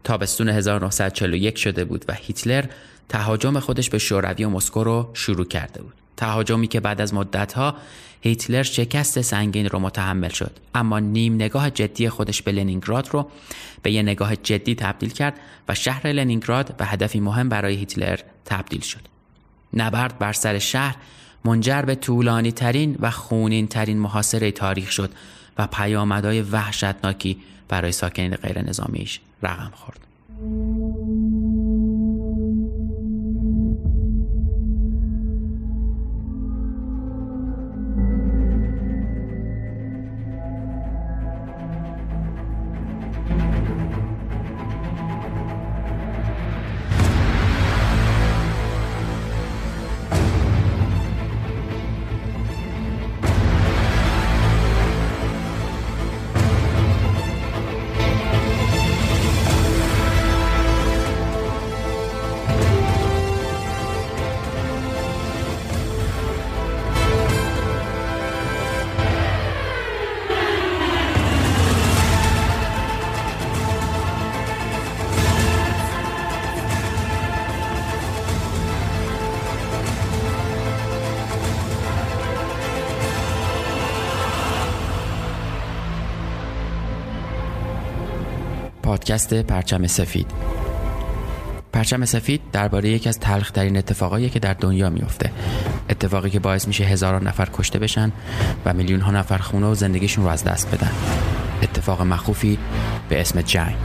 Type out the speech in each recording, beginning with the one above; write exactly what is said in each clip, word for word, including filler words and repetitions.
تابستون هزار و نهصد و چهل و یک شده بود و هیتلر تهاجم خودش به شوروی و مسکو رو شروع کرده بود. تهاجمی که بعد از مدت‌ها هیتلر شکست سنگین رو متحمل شد، اما نیم نگاه جدی خودش به لنینگراد رو به یه نگاه جدی تبدیل کرد و شهر لنینگراد به هدفی مهم برای هیتلر تبدیل شد. نبرد بر سر شهر منجر به طولانی ترین و خونین ترین محاصره تاریخ شد و پیامدهای وحشتناکی برای ساکنین غیر نظامیش رقم خورد. پادکست پرچم سفید. پرچم سفید درباره یکی از تلخ‌ترین اتفاقایی که در دنیا میفته. اتفاقی که باعث میشه هزاران نفر کشته بشن و میلیون ها نفر خونه و زندگیشون رو از دست بدن. اتفاق مخوفی به اسم جنگ.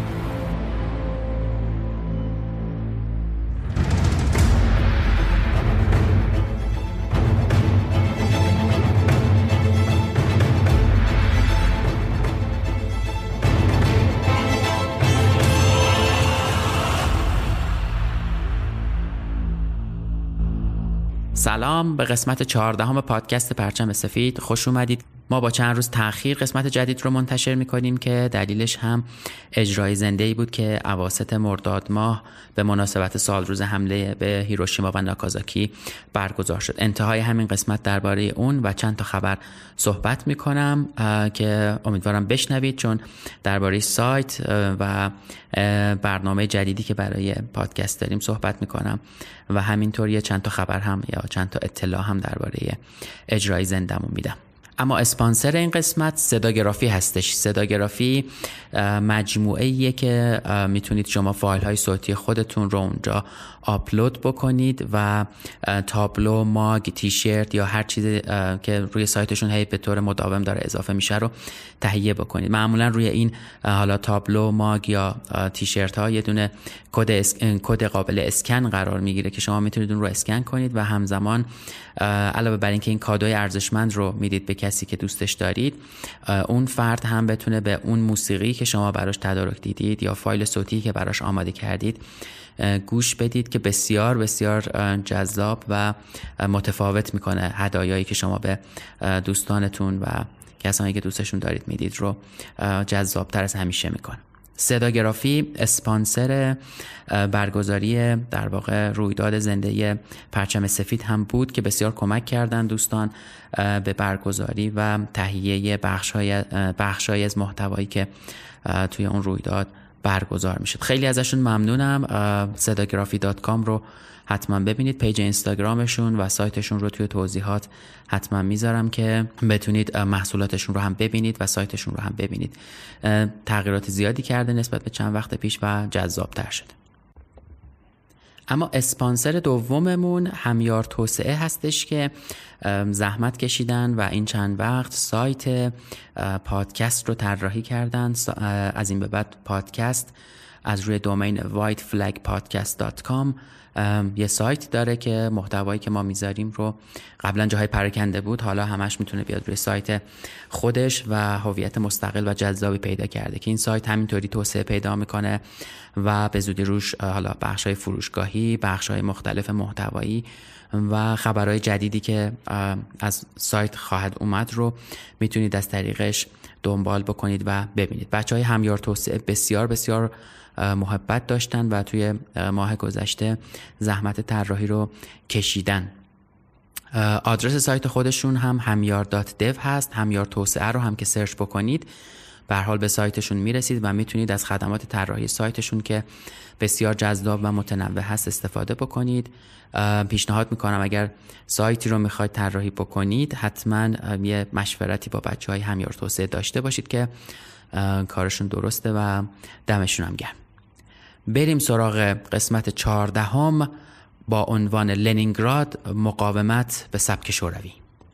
سلام، به قسمت چهاردهم پادکست پرچم سفید خوش اومدید. ما با چند روز تأخیر قسمت جدید رو منتشر می‌کنیم که دلیلش هم اجرای زنده‌ای بود که اواسط مرداد ماه به مناسبت سال روز حمله به هیروشیما و ناکازاکی برگزار شد. انتهای همین قسمت درباره اون و چند تا خبر صحبت می‌کنم که امیدوارم بشنوید، چون درباره سایت و برنامه جدیدی که برای پادکست داریم صحبت می‌کنم و همینطور یه چند تا خبر هم یا چند تا اطلاع هم درباره اجرای زنده‌مون میدم. اما اسپانسر این قسمت صداگرافی هستش. صداگرافی مجموعه‌ایه که میتونید شما فایل های صوتی خودتون رو اونجا آپلود بکنید و تابلو، ماگ، تیشرت یا هر چیزی که روی سایتشون هی به طور مداوم داره اضافه میشه رو تهیه بکنید. معمولا روی این حالا تابلو، ماگ یا تیشرت ها یه دونه کد اس... کد قابل اسکن قرار میگیره که شما میتونید اون رو اسکن کنید و همزمان علاوه بر اینکه این کادوی ارزشمند رو میدید به کسی که دوستش دارید، اون فرد هم بتونه به اون موسیقی که شما براش تدارک دیدید یا فایل صوتی که براش آماده کردید گوش بدید که بسیار بسیار جذاب و متفاوت میکنه هدایایی که شما به دوستانتون و کسانی که دوستشون دارید میدید رو جذابتر از همیشه میکنه. صداگرافی اسپانسر برگزاری در واقع رویداد زنده پرچم سفید هم بود که بسیار کمک کردن دوستان به برگزاری و تهیه بخش‌های بخش‌های از محتوایی که توی اون رویداد برگزار میشد. خیلی ازشون ممنونم. صداگرافی دات کام رو حتما ببینید، پیج اینستاگرامشون و سایتشون رو توی توضیحات حتما میذارم که بتونید محصولاتشون رو هم ببینید و سایتشون رو هم ببینید. تغییرات زیادی کرده نسبت به چند وقت پیش و جذابتر شده. اما اسپانسر دوممون همیار توسعه هستش که زحمت کشیدن و این چند وقت سایت پادکست رو طراحی کردن. از این به بعد پادکست از روی دومین وایت فلگ پادکست دات کام یه سایت داره که محتوایی که ما میذاریم رو قبلا جاهای پراکنده بود، حالا همش میتونه بیاد روی سایت خودش و هویت مستقل و جذابی پیدا کرده که این سایت همینطوری توسعه پیدا میکنه و به زودی روش حالا بخشای فروشگاهی، بخشای مختلف محتوایی و خبرهای جدیدی که از سایت خواهد اومد رو میتونید از طریقش دنبال بکنید و ببینید. بچهای همیار توسعه بسیار بسیار محبت داشتن و توی ماه گذشته زحمت طراحی رو کشیدن. آدرس سایت خودشون هم همیار دات دو هست. همیار توسعه رو هم که سرچ بکنید به هر حال به سایتشون میرسید و میتونید از خدمات طراحی سایتشون که بسیار جذاب و متنوع هست استفاده بکنید. پیشنهاد میکنم اگر سایتی رو میخواید طراحی بکنید حتما یه مشورتی با بچهای همیار توسعه داشته باشید که کارشون درسته و دمشون هم گرم. بریم سراغ قسمت چهاردهم با عنوان لنینگراد، مقاومت به سبک شوروی.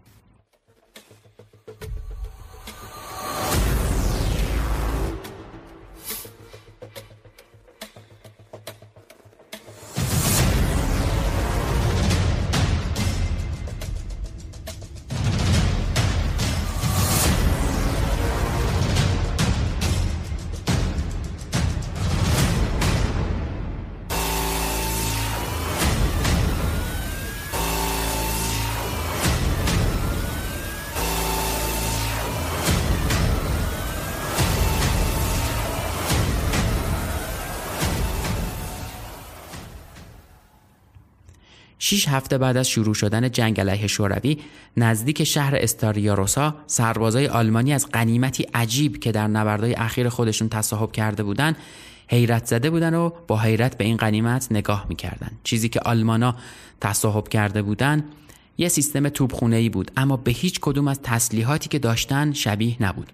شش هفته بعد از شروع شدن جنگ علیه شوروی، نزدیک شهر استاریاروسا سربازای آلمانی از غنیمتی عجیب که در نبردهای اخیر خودشون تصاحب کرده بودن حیرت زده بودن و با حیرت به این غنیمت نگاه می‌کردن. چیزی که آلمانا تصاحب کرده بودن یه سیستم توپخونه‌ای بود، اما به هیچ کدوم از تسلیحاتی که داشتن شبیه نبود.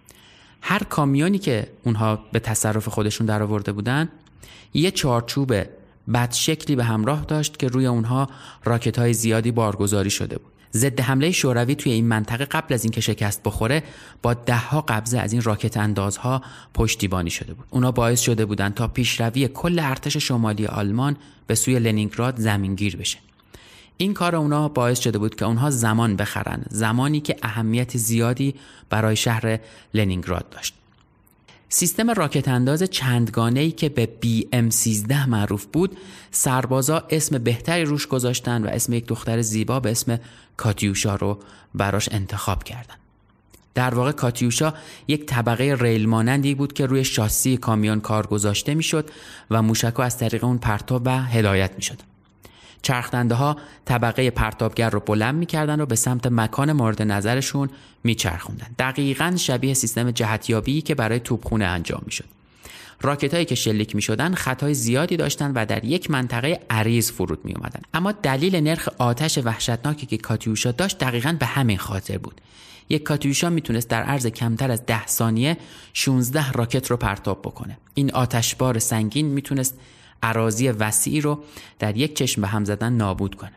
هر کامیونی که اونها به تصرف خودشون درآورده بودن یه چارچوب بد شکلی به همراه داشت که روی اونها راکت‌های زیادی بارگذاری شده بود. ضد حمله شوروی توی این منطقه قبل از اینکه شکست بخوره با ده‌ها قبضه از این راکت اندازها پشتیبانی شده بود. اونا باعث شده بودن تا پیشروی کل ارتش شمالی آلمان به سوی لنینگراد زمینگیر بشه. این کار اونا باعث شده بود که اونها زمان بخرن، زمانی که اهمیت زیادی برای شهر لنینگراد داشت. سیستم راکت انداز چندگانه‌ای که به بی ام سیزده معروف بود، سربازا اسم بهتری روش گذاشتن و اسم یک دختر زیبا به اسم کاتیوشا رو براش انتخاب کردن. در واقع کاتیوشا یک طبقه ریل مانندی بود که روی شاسی کامیون کار گذاشته میشد و موشک‌ها از طریق اون پرتاب و هدایت میشد. چرخدنده ها طبقه پرتابگر رو بلند می‌کردن و به سمت مکان مورد نظرشون میچرخوندن. دقیقاً شبیه سیستم جهتیابی که برای توپخونه انجام میشد. راکتایی که شلیک میشدن خطای زیادی داشتن و در یک منطقه عریض فرود می اومدن. اما دلیل نرخ آتش وحشتناکی که کاتیوشا داشت دقیقاً به همین خاطر بود. یک کاتیوشا میتونست در عرض کمتر از ده ثانیه شانزده راکت رو پرتاب بکنه. این آتشبار سنگین میتونست اراضی وسیعی رو در یک چشم به هم زدن نابود کنه.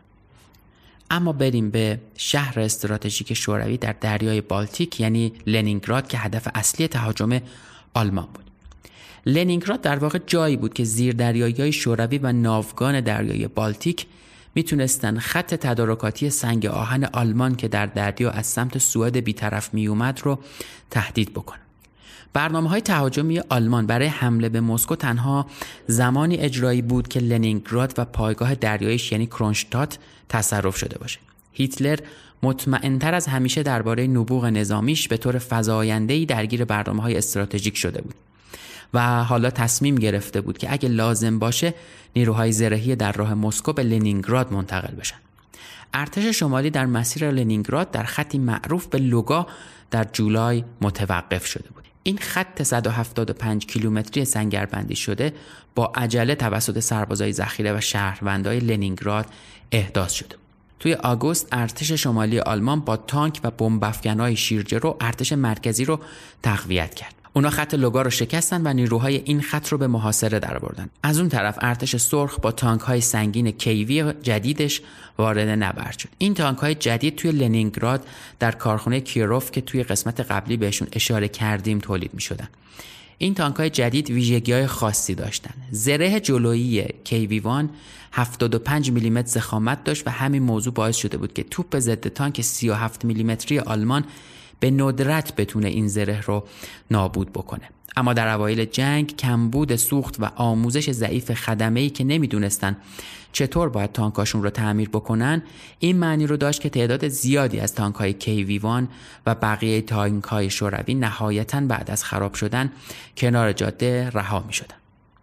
اما بریم به شهر استراتژیک شوروی در دریای بالتیک، یعنی لنینگراد، که هدف اصلی تهاجم آلمان بود. لنینگراد در واقع جایی بود که زیر دریایی‌های شوروی و ناوگان دریای بالتیک میتونستن خط تدارکاتی سنگ آهن آلمان که در دریا از سمت سوئد بی‌طرف میومد رو تهدید بکنن. برنامه‌های تهاجمی آلمان برای حمله به مسکو تنها زمانی اجرایی بود که لنینگراد و پایگاه دریاییش یعنی کرونشتات تصرف شده باشه. هیتلر مطمئن‌تر از همیشه درباره نبوغ نظامیش به طور فزاینده‌ای درگیر برنامه‌های استراتژیک شده بود و حالا تصمیم گرفته بود که اگه لازم باشه نیروهای زرهی در راه مسکو به لنینگراد منتقل بشن. ارتش شمالی در مسیر لنینگراد در خطی معروف به لوگا در جولای متوقف شده بود. این خط صد و هفتاد و پنج کیلومتری سنگربندی شده با عجله توسط سربازای ذخیره و شهروندای لنینگراد احداث شده. توی آگوست ارتش شمالی آلمان با تانک و بمب‌افکن‌های شیرجه ارتش مرکزی رو تقویت کرد. اونا خط لوگا رو شکستن و نیروهای این خط رو به محاصره درآوردن. از اون طرف ارتش سرخ با تانک‌های سنگین کیوی جدیدش وارد نبرد شد. این تانک‌های جدید توی لنینگراد در کارخانه کیروف که توی قسمت قبلی بهشون اشاره کردیم تولید می‌شدن. این تانک‌های جدید ویژگی‌های خاصی داشتن. زره جلویی کیوی وان هفتاد و پنج میلیمتر ضخامت داشت و همین موضوع باعث شده بود که توپ ضد تانک سی و هفت میلیمتری آلمان به ندرت بتونه این زره رو نابود بکنه. اما در اوایل جنگ کمبود سوخت و آموزش ضعیف خدمه‌ای که نمیدونستن چطور باید تانکاشون رو تعمیر بکنن این معنی رو داشت که تعداد زیادی از تانک‌های کیوی وان و بقیه تانک‌های شوروی نهایتاً بعد از خراب شدن کنار جاده رها می‌شدن.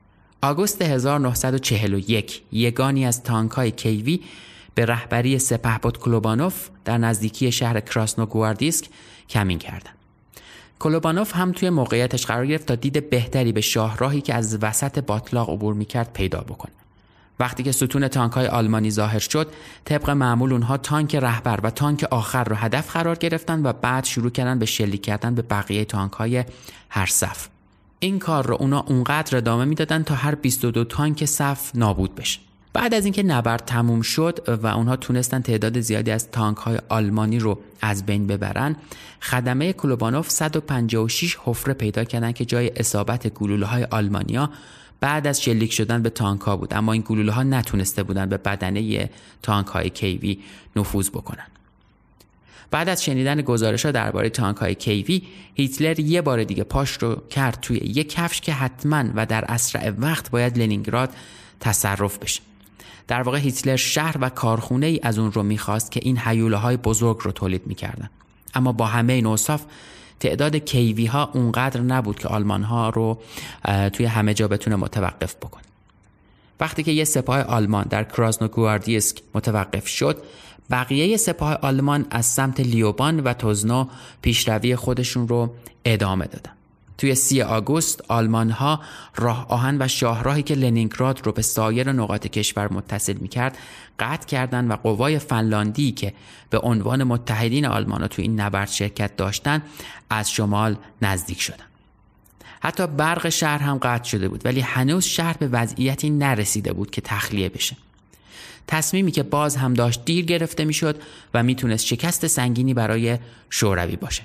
آگوست هزار و نهصد و چهل و یک یگانی از تانک‌های کیوی به رهبری سپهبد کلوبانوف در نزدیکی شهر کراسنوگواردیسک کمین کردند. کولوبانوف هم توی موقعیتش قرار گرفت تا دید بهتری به شاهراهی که از وسط باتلاق عبور میکرد پیدا بکنه. وقتی که ستون تانک‌های آلمانی ظاهر شد، طبق معمول اونها تانک رهبر و تانک آخر رو هدف قرار گرفتن و بعد شروع کردن به شلیک کردن به بقیه تانک‌های هر صف. این کار رو اونا اونقدر ادامه میدادن تا هر بیست و دو تانک صف نابود بشه. بعد از اینکه نبرد تموم شد و اونها تونستن تعداد زیادی از تانک‌های آلمانی رو از بین ببرن، خدمه کولوبانوف صد و پنجاه و شش حفره پیدا کردن که جای اصابت گلوله‌های آلمانیا بعد از شلیک شدن به تانک‌ها بود، اما این گلوله‌ها نتونسته بودن به بدنه تانک‌های کیوی نفوذ بکنن. بعد از شنیدن گزارش‌ها درباره تانک‌های کیوی، هیتلر یه بار دیگه پاش رو کرد توی یک کفش که حتماً و در اسرع وقت باید لنینگراد تصرف بشه. در واقع هیتلر شهر و کارخونه ای از اون رو میخواست که این هیوله‌های بزرگ رو تولید میکردن. اما با همه این اوصاف تعداد کیوی ها اونقدر نبود که آلمان ها رو توی همه جا بتونه متوقف بکنه. وقتی که یه سپاه آلمان در کراسنوگواردیسک متوقف شد، بقیه سپاه آلمان از سمت لیوبان و توزنو پیشروی خودشون رو ادامه دادن. توی سی آگوست آلمان ها راه آهن و شاهراهی که لنینگراد رو به سایر نقاط کشور متصل می‌کرد قطع کردند و قوای فنلاندی که به عنوان متحدین آلمان ها توی این نبرد شرکت داشتن از شمال نزدیک شدن. حتی برق شهر هم قطع شده بود، ولی هنوز شهر به وضعیتی نرسیده بود که تخلیه بشه. تصمیمی که باز هم داشت دیر گرفته میشد و میتونست شکست سنگینی برای شوروی باشه.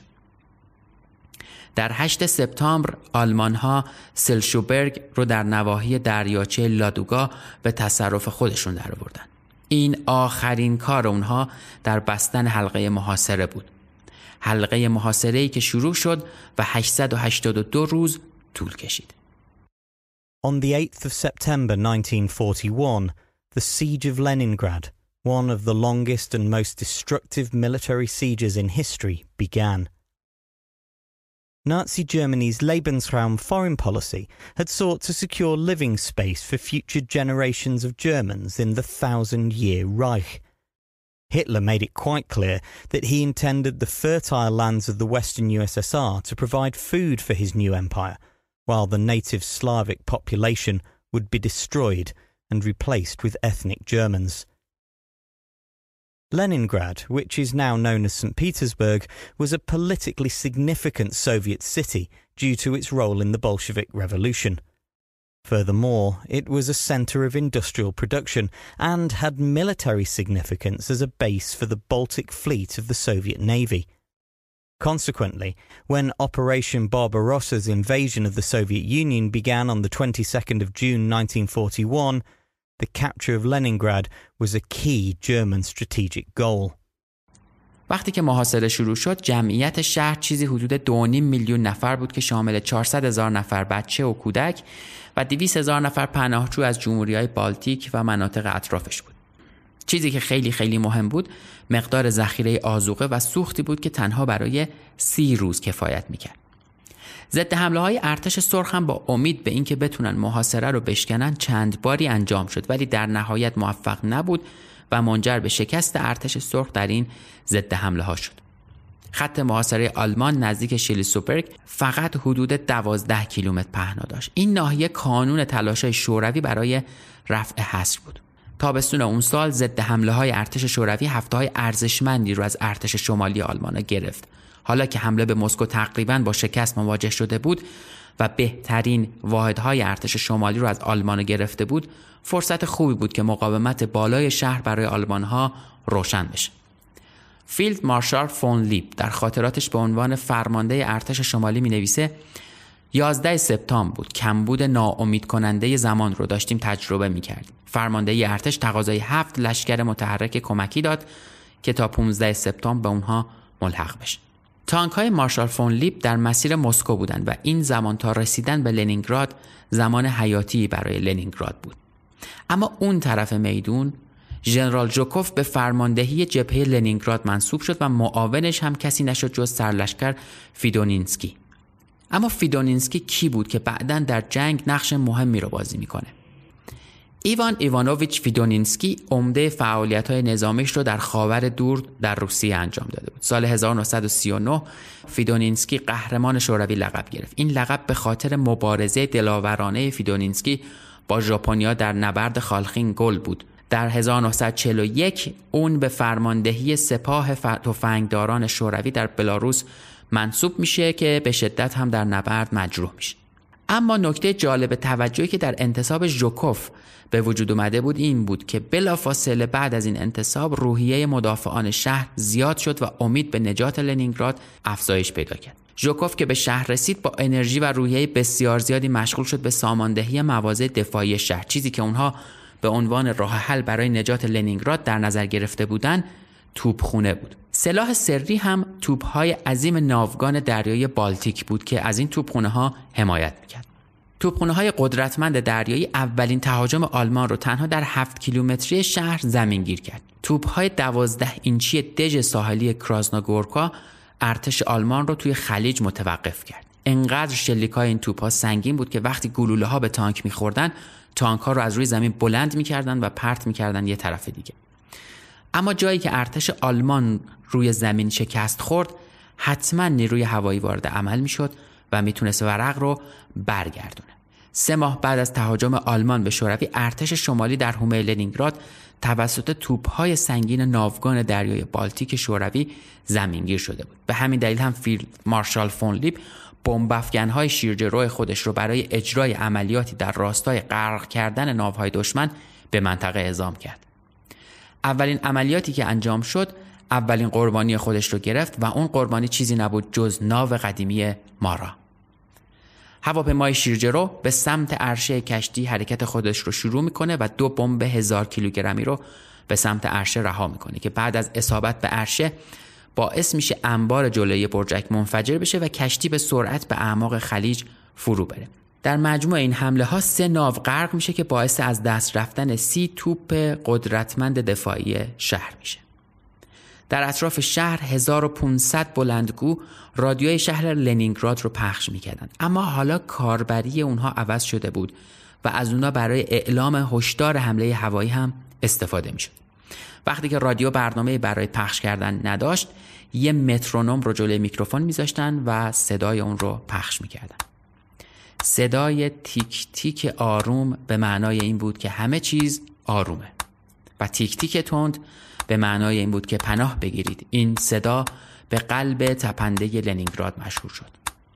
در هشتم سپتامبر آلمان ها سلشوبرگ رو در نواحی دریاچه لادوگا به تصرف خودشون در آوردن. این آخرین کار اونها در بستن حلقه محاصره بود. حلقه محاصره‌ای که شروع شد و هشتصد و هشتاد و دو روز طول کشید. On the eighth of September nineteen forty-one, the siege of Leningrad, one of the longest and most destructive military sieges in history, began. Nazi Germany's Lebensraum foreign policy had sought to secure living space for future generations of Germans in the thousand-year Reich. Hitler made it quite clear that he intended the fertile lands of the Western U S S R to provide food for his new empire, while the native Slavic population would be destroyed and replaced with ethnic Germans. Leningrad, which is now known as Saint Petersburg, was a politically significant Soviet city due to its role in the Bolshevik Revolution. Furthermore, it was a centre of industrial production and had military significance as a base for the Baltic Fleet of the Soviet Navy. Consequently, when Operation Barbarossa's invasion of the Soviet Union began on the twenty-second of June nineteen forty-one, the capture of Leningrad was a key German strategic goal. وقتی که محاصره شروع شد، جمعیت شهر چیزی حدود دو و نیم میلیون نفر بود که شامل چهارصد هزار نفر بچه و کودک و دویست هزار نفر پناهجو از جمهوری‌های بالتیک و مناطق اطرافش بود. چیزی که خیلی خیلی مهم بود، مقدار ذخیره آذوقه و سوختی بود که تنها برای سی روز کفایت می‌کرد. ضد حمله‌های ارتش سرخ هم با امید به اینکه بتونن محاصره رو بشکنن چند باری انجام شد، ولی در نهایت موفق نبود و منجر به شکست ارتش سرخ در این ضد حمله‌ها شد. خط محاصره آلمان نزدیک شلیسوبرگ فقط حدود دوازده کیلومتر پهنا داشت. این ناحیه کانون تلاش‌های شوروی برای رفع حصر بود. تابستون اون سال ضد حمله‌های ارتش شوروی هفته‌های ارزشمندی رو از ارتش شمالی آلمان گرفت. حالا که حمله به مسکو تقریباً با شکست مواجه شده بود و بهترین واحدهای ارتش شمالی رو از آلمان گرفته بود، فرصت خوبی بود که مقاومت بالای شهر برای آلمان‌ها روشن بشه. فیلد مارشال فون لیب در خاطراتش به عنوان فرمانده ارتش شمالی می‌نویسه: یازدهم سپتامبر بود. کمبود ناامید کننده زمان رو داشتیم تجربه می‌کردیم. فرمانده ارتش تقاضای هفت لشکر متحرک کمکی داد که تا پانزدهم سپتامبر به اونها ملحق بشه. تانک‌های مارشال فون لیب در مسیر مسکو بودند و این زمان تا رسیدن به لنینگراد زمان حیاتی برای لنینگراد بود. اما اون طرف میدون ژنرال ژوکوف به فرماندهی جبهه لنینگراد منصوب شد و معاونش هم کسی نشد جز سرلشکر فیدونینسکی. اما فیدونینسکی کی بود که بعداً در جنگ نقش مهمی رو بازی میکنه؟ ایوان ایوانوویچ فیدونینسکی عمده فعالیت‌های نظامیش رو در خاور دور در روسیه انجام داده بود. سال هزار و نهصد و سی و نه فیدونینسکی قهرمان شوروی لقب گرفت. این لقب به خاطر مبارزه دلاورانه فیدونینسکی با ژاپنیا در نبرد خالخین گل بود. در هزار و نهصد و چهل و یک اون به فرماندهی سپاه تفنگداران شوروی در بلاروس منصوب میشه که به شدت هم در نبرد مجروح میشه. اما نکته جالب توجهی که در انتصاب ژوکوف به وجود اومده بود این بود که بلافاصله بعد از این انتصاب روحیه مدافعان شهر زیاد شد و امید به نجات لنینگراد افزایش پیدا کرد. ژوکوف که به شهر رسید با انرژی و روحیه بسیار زیادی مشغول شد به ساماندهی مواضع دفاعی شهر، چیزی که اونها به عنوان راه حل برای نجات لنینگراد در نظر گرفته بودند توپخونه بود. سلاح سری هم توپ‌های عظیم ناوگان دریایی بالتیک بود که از این توپخونه‌ها حمایت می‌کرد. توپخونه‌های قدرتمند دریایی اولین تهاجم آلمان رو تنها در هفت کیلومتری شهر زمینگیر کرد. توپ‌های دوازده اینچی دژ ساحلی کراسنوگورکا ارتش آلمان رو توی خلیج متوقف کرد. انقدر شلیک‌های این توپ‌ها سنگین بود که وقتی گلوله‌ها به تانک می‌خوردن، تانک‌ها رو از روی زمین بلند می‌کردن و پرت می‌کردن یه طرف دیگه. اما جایی که ارتش آلمان روی زمین شکست خورد، حتما نیروی هوایی وارد عمل میشد و میتونست ورق رو برگردونه. سه ماه بعد از تهاجم آلمان به شوروی، ارتش شمالی در حومه لنینگراد توسط توپ‌های سنگین ناوگان دریای بالتیک شوروی زمینگیر شده بود. به همین دلیل هم فیلد مارشال فون لیب بمب‌افکن‌های شیرجه‌رو خودش رو برای اجرای عملیاتی در راستای غرق کردن ناوهای دشمن به منطقه اعزام کرد. اولین عملیاتی که انجام شد، اولین قربانی خودش رو گرفت و اون قربانی چیزی نبود جز ناو قدیمی مارا. هواپیمای شیرجه‌رو به سمت عرشه کشتی حرکت خودش رو شروع میکنه و دو بمب هزار کیلوگرمی رو به سمت عرشه رها میکنه که بعد از اصابت به عرشه باعث میشه انبار جلوی برجک منفجر بشه و کشتی به سرعت به اعماق خلیج فرو بره. در مجموع این حمله ها سه ناو غرق میشه که باعث از دست رفتن سی توپ قدرتمند دفاعی شهر میشه. در اطراف شهر هزار و پانصد بلندگو رادیوی شهر لنینگراد رو پخش میکردن، اما حالا کاربری اونها عوض شده بود و از اونها برای اعلام هشدار حمله هوایی هم استفاده میشد. وقتی که رادیو برنامه برای پخش کردن نداشت، یه مترونوم رو جلوی میکروفون میذاشتن و صدای اون رو پخش میکردن. صدای تیک تیک آروم به معنای این بود که همه چیز آرومه و تیک تیک تند به معنای این بود که پناه بگیرید. این صدا به قلب تپنده لنینگراد مشهور شد.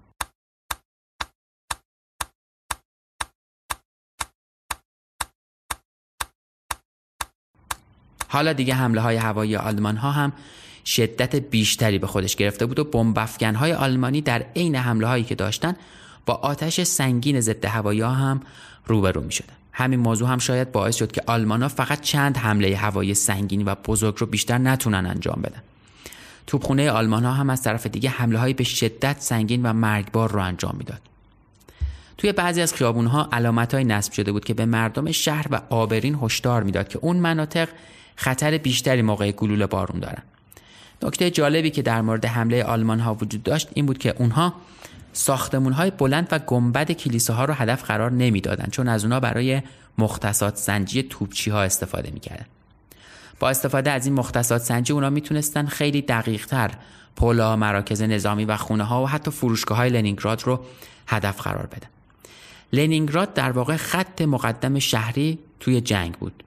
حالا دیگه حمله های هوایی آلمان ها هم شدت بیشتری به خودش گرفته بود و بمب افکن های آلمانی در عین حمله هایی که داشتن با آتش سنگین ضد هوایی ها هم روبرو می شدن. همین موضوع هم شاید باعث شد که آلمان ها فقط چند حمله هوایی سنگین و بزرگ رو بیشتر نتونن انجام بدن. توپخونه آلمان ها هم از طرف دیگه حمله های به شدت سنگین و مرگبار رو انجام میداد. توی بعضی از خیابون ها علامت های نصب شده بود که به مردم شهر و آبرین هشدار میداد که اون مناطق خطر بیشتری موقع گلوله بارون دارن. نکته جالبی که در مورد حمله آلمان ها وجود داشت این بود که اونها ساختمون های بلند و گنبد کلیساها رو هدف قرار نمیدادن، چون از اونها برای مختصات سنجی توپچی ها استفاده میکردن. با استفاده از این مختصات سنجی اونا میتونستن خیلی دقیق تر پل‌ها، مراکز نظامی و خونه ها و حتی فروشگاه های لنینگراد رو هدف قرار بدن. لنینگراد در واقع خط مقدم شهری توی جنگ بود.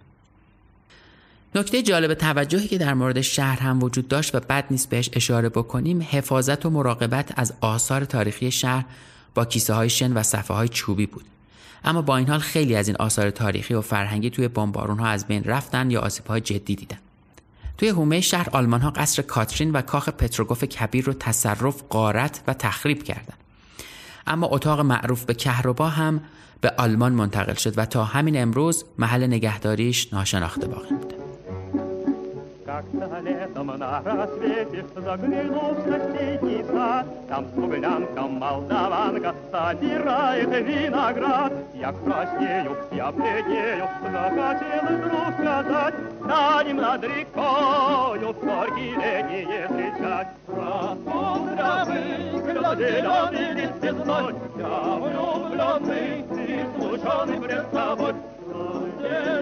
نکته جالب توجهی که در مورد شهر هم وجود داشت و بد نیست بهش اشاره بکنیم، حفاظت و مراقبت از آثار تاریخی شهر با کیسه های شن و صفحه های چوبی بود. اما با این حال خیلی از این آثار تاریخی و فرهنگی توی بمبارون ها از بین رفتن یا آسیب های جدی دیدن. توی حومه شهر آلمان ها قصر کاترین و کاخ پتروگوف کبیر رو تصرف، غارت و تخریب کردند. اما اتاق معروف به کهربا هم به آلمان منتقل شد و تا همین امروز محل نگهداریش ناشناخته باقی مونده. Как-то летом на рассвете заглянул в соседний сад, там смуглянка молдаванка собирает виноград. Я краснею, я бледнею, захотел вдруг сказать, станем над рекою в горькие летние встречать. Распутравый, зеленый лист весной, я влюбленный и слушанный пред собой.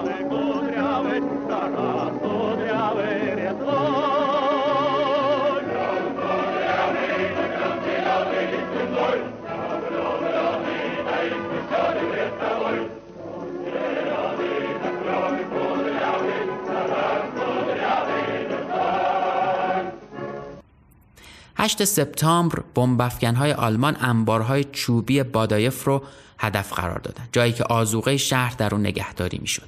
هشتم سپتامبر بمب‌افکن‌های آلمان انبارهای چوبی بادایف رو هدف قرار دادن، جایی که آذوقه شهر در اون نگهداری میشد.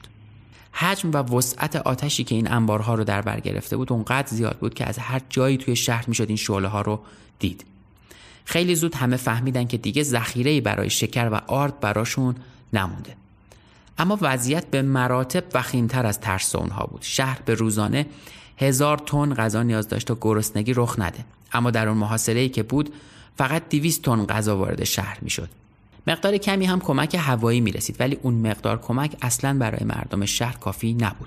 حجم و وسعت آتشی که این انبارها رو در بر گرفته بود اونقدر زیاد بود که از هر جایی توی شهر میشد این شعله‌ها رو دید. خیلی زود همه فهمیدن که دیگه ذخیره‌ای برای شکر و آرد براشون نمونده. اما وضعیت به مراتب وخیم‌تر از ترس اونها بود. شهر به روزانه هزار تن غذا نیاز داشت تا گرسنگی رخ نده. اما در اون محاصره‌ای که بود فقط دویست تن غذا وارد شهر میشد. مقدار کمی هم کمک هوایی میرسید، ولی اون مقدار کمک اصلاً برای مردم شهر کافی نبود.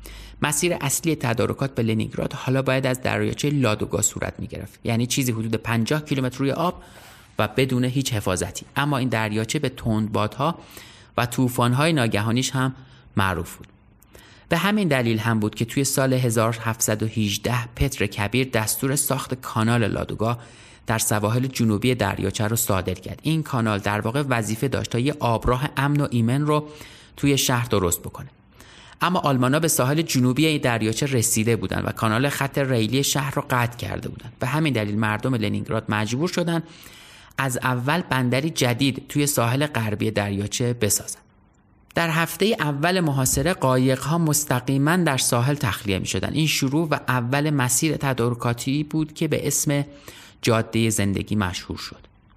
مسیر اصلی تدارکات به لنینگراد حالا باید از دریاچه لادوگا صورت میگرفت، یعنی چیزی حدود پنجاه کیلومتر روی آب و بدون هیچ حفاظتی. اما این دریاچه به تندبادها و طوفان‌های ناگهانیش هم معروف بود. به همین دلیل هم بود که توی سال هزار و هفتصد و هجده پتر کبیر دستور ساخت کانال لادوگا در سواحل جنوبی دریاچه رو صادر کرد. این کانال در واقع وظیفه داشت تا یه آبراه امن و ایمن رو توی شهر درست بکنه. اما آلمان‌ها به ساحل جنوبی این دریاچه رسیده بودند و کانال خط ریلی شهر رو قطع کرده بودند. به همین دلیل مردم لنینگراد مجبور شدند از اول بندری جدید توی ساحل غربی دریاچه بسازند. در هفته اول محاصره قایق‌ها مستقیما در ساحل تخلیه می‌شدند. این شروع و اول مسیر تدارکاتی بود که به اسم جاده زندگی مشهور شد.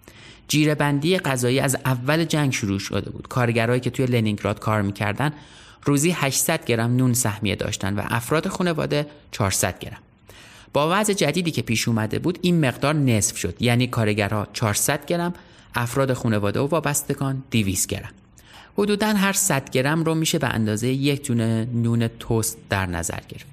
جیره‌بندی غذایی از اول جنگ شروع شده بود. کارگرایی که توی لنینگراد کار می‌کردن روزی هشتصد گرم نون سهمیه داشتن و افراد خانواده چهارصد گرم. با وضع جدیدی که پیش اومده بود این مقدار نصف شد، یعنی کارگرها چهارصد گرم، افراد خانواده و وابستگان دویست گرم. حدوداً هر صد گرم رو میشه به اندازه یک دونه نون توست در نظر گرفت.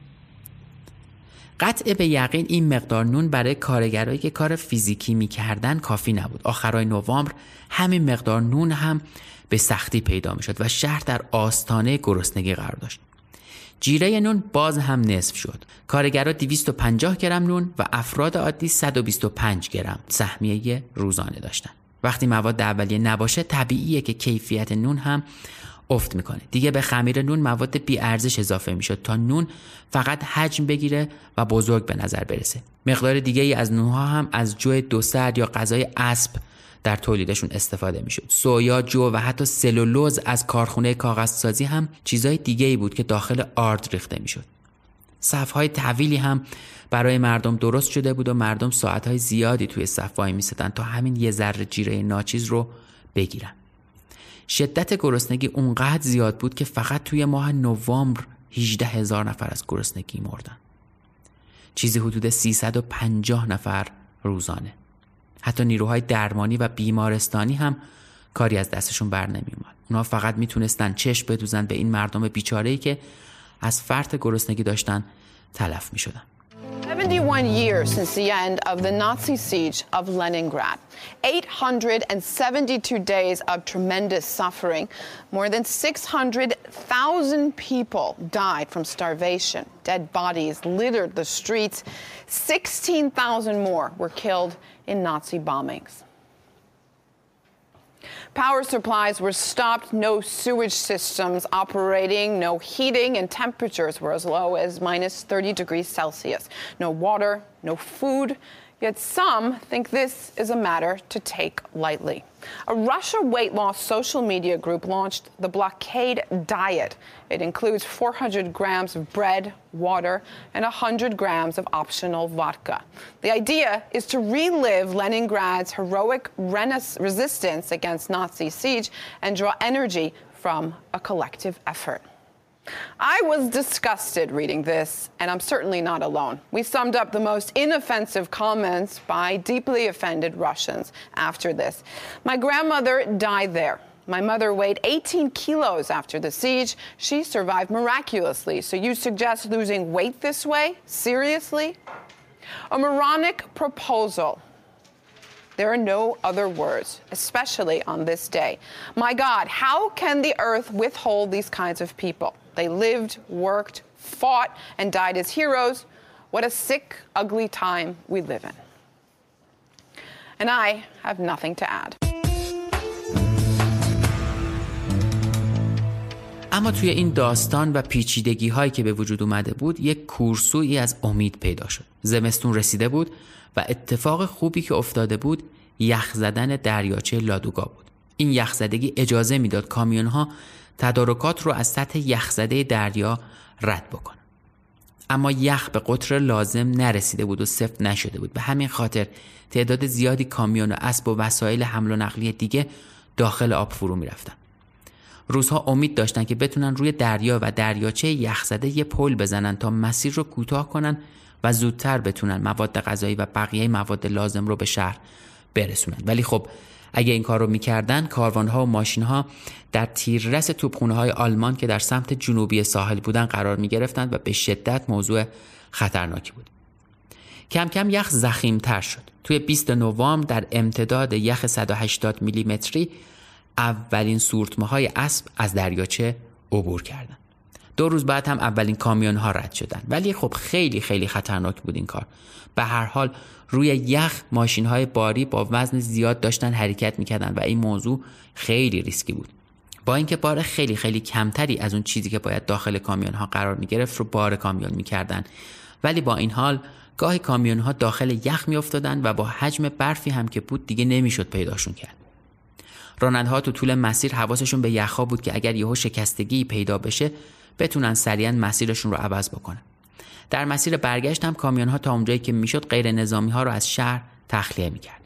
قطع به یقین این مقدار نون برای کارگرایی که کار فیزیکی میکردن کافی نبود. آخرای نوامبر همین مقدار نون هم به سختی پیدا میشد و شهر در آستانه گرسنگی قرار داشت. جیره نون باز هم نصف شد. کارگرها دویست و پنجاه گرم نون و افراد عادی صد و بیست و پنج گرم سهمیه روزانه داشتن. وقتی مواد اولیه نباشه طبیعیه که کیفیت نون هم افت میکنه. دیگه به خمیر نون مواد بی ارزش اضافه میشد تا نون فقط حجم بگیره و بزرگ به نظر برسه. مقدار دیگه ای از نونها هم از جو دوسر یا غذای اسب در تولیدشون استفاده میشد. سویا، جو و حتی سلولوز از کارخونه کاغذسازی هم چیزای دیگه ای بود که داخل آرد ریخته میشد. صف‌های طویلی هم برای مردم درست شده بود و مردم ساعت‌های زیادی توی صف وای می‌ایستادن تا همین یه ذره جیره ناچیز رو بگیرن. شدت گرسنگی اونقدر زیاد بود که فقط توی ماه نوامبر هجده هزار نفر از گرسنگی مردن. چیزی حدود سیصد و پنجاه نفر روزانه. حتی نیروهای درمانی و بیمارستانی هم کاری از دستشون بر نمی‌اومد. اونا فقط میتونستن چشم بدوزن به این مردم بیچاره‌ای که از فرط گرسنگی داشتن تلف می‌شدن. seventy-one years since the end of the Nazi siege of Leningrad. eight hundred seventy-two days of tremendous suffering. More than six hundred thousand people died from starvation. Dead bodies littered the streets. sixteen thousand more were killed in Nazi bombings. Power supplies were stopped, no sewage systems operating, no heating, and temperatures were as low as minus thirty degrees Celsius. No water, no food, yet some think this is a matter to take lightly. A Russia weight loss social media group launched the Blockade Diet. It includes four hundred grams of bread, water, and one hundred grams of optional vodka. The idea is to relive Leningrad's heroic resistance against Nazi siege and draw energy from a collective effort. I was disgusted reading this, and I'm certainly not alone. We summed up the most inoffensive comments by deeply offended Russians after this. My grandmother died there. My mother weighed eighteen kilos after the siege. She survived miraculously. So you suggest losing weight this way? Seriously? A moronic proposal. There are no other words, especially on this day. My God, how can the earth withhold these kinds of people? They lived, worked, fought, and died as heroes. What a sick, ugly time we live in. And I have nothing to add. اما توی این داستان و پیچیدگی هایی که به وجود اومده بود یک کورسویی از امید پیدا شد. زمستون رسیده بود و اتفاق خوبی که افتاده بود یخ زدن دریاچه لادوگا بود. این یخزدگی اجازه میداد کامیون ها تدارکات رو از سطح یخزده دریا رد بکنن. اما یخ به قطر لازم نرسیده بود و سفت نشده بود. به همین خاطر تعداد زیادی کامیون و اسب و وسایل حمل و نقلیه دیگه داخل آب فرو می رفتن. روس‌ها امید داشتن که بتونن روی دریا و دریاچه یخزده یه پل بزنن تا مسیر رو کوتاه کنن و زودتر بتونن مواد غذایی و بقیه مواد لازم رو به شهر برسونن. ولی خب اگه این کار رو میکردن کاروان‌ها و ماشین‌ها در تیررس توپخونه‌های آلمان که در سمت جنوبی ساحل بودن قرار می‌گرفتند و به شدت موضوع خطرناکی بود. کم کم یخ ضخیم‌تر شد. توی بیست نوامبر در امتداد یخ صد و هشتاد میلیمتری اولین سورتمه‌های اسب از دریاچه عبور کردند. دو روز بعد هم اولین کامیون‌ها رد شدند. ولی خب خیلی خیلی خطرناک بود این کار. به هر حال روی یخ ماشین‌های باری با وزن زیاد داشتن حرکت می‌کردن و این موضوع خیلی ریسکی بود. با اینکه بار خیلی خیلی کمتری از اون چیزی که باید داخل کامیون‌ها قرار می‌گرفت رو بار کامیون می‌کردن، ولی با این حال گاهی کامیون‌ها داخل یخ می‌افتادن و با حجم برفی هم که بود دیگه نمی‌شد پیداشون کرد. راننده‌ها تو طول مسیر حواسشون به یخ‌ها بود که اگر یهو شکستگی پیدا بشه بتونن سریعاً مسیرشون رو عوض بکنن. در مسیر برگشت هم کامیون‌ها تا اونجایی که میشد غیر نظامی‌ها رو از شهر تخلیه می‌کرد.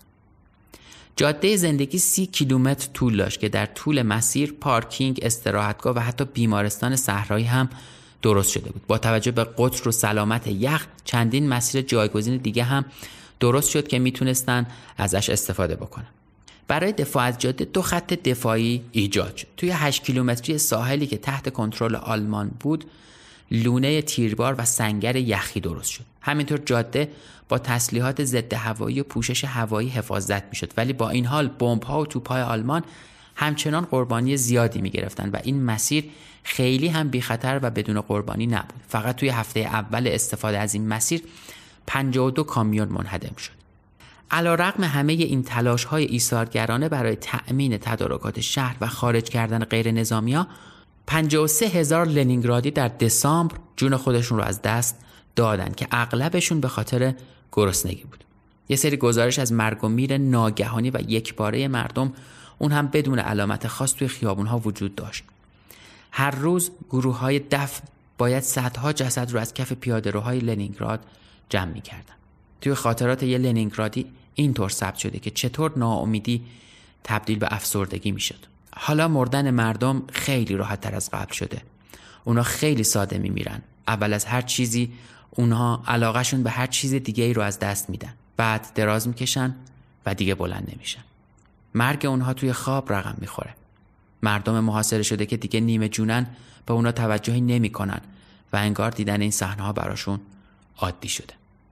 جاده زندگی سی کیلومتر طول داشت که در طول مسیر پارکینگ، استراحتگاه و حتی بیمارستان صحرایی هم درست شده بود. با توجه به قطر و سلامت یخ چندین مسیر جایگزین دیگه هم درست شد که میتونستن ازش استفاده بکنن. برای دفاع از جاده دو خط دفاعی ایجاد شد. توی هشت کیلومتری ساحلی که تحت کنترل آلمان بود لونه تیربار و سنگر یخی درست شد. همینطور جاده با تسلیحات ضد هوایی و پوشش هوایی حفاظت میشد، ولی با این حال بمب‌ها و توپ‌های آلمان همچنان قربانی زیادی میگرفتن و این مسیر خیلی هم بی خطر و بدون قربانی نبود. فقط توی هفته اول استفاده از این مسیر پنجاه و دو کامیون منهدم شد. علی‌رغم همه این تلاش‌های ایثارگرانه برای تأمین تدارکات شهر و خارج کردن غیر نظامی‌ها، پنجاه و سه هزار لنینگرادی در دسامبر جون خودشون رو از دست دادن که اغلبشون به خاطر گرسنگی بود. یه سری گزارش از مرگ و میر ناگهانی و یکباره مردم اون هم بدون علامت خاص توی خیابون‌ها وجود داشت. هر روز گروه‌های دفن باید صدها جسد رو از کف پیاده‌روهای لنینگراد جمع می‌کردن. توی خاطرات یه لنینگرادی اینطور ثبت شده که چطور ناامیدی تبدیل به افسردگی می‌شد. حالا مردن مردم خیلی راحت‌تر از قبل شده. اونا خیلی ساده می‌میرن. اول از هر چیزی اونها علاقهشون به هر چیز دیگه‌ای رو از دست میدن. بعد دراز میکشن و دیگه بلند نمیشن. مرگ اونها توی خواب رقم میخوره. مردم محاصره شده که دیگه نیمه جونن به اونا توجهی نمیکنن و انگار دیدن این صحنه‌ها براشون عادی شده.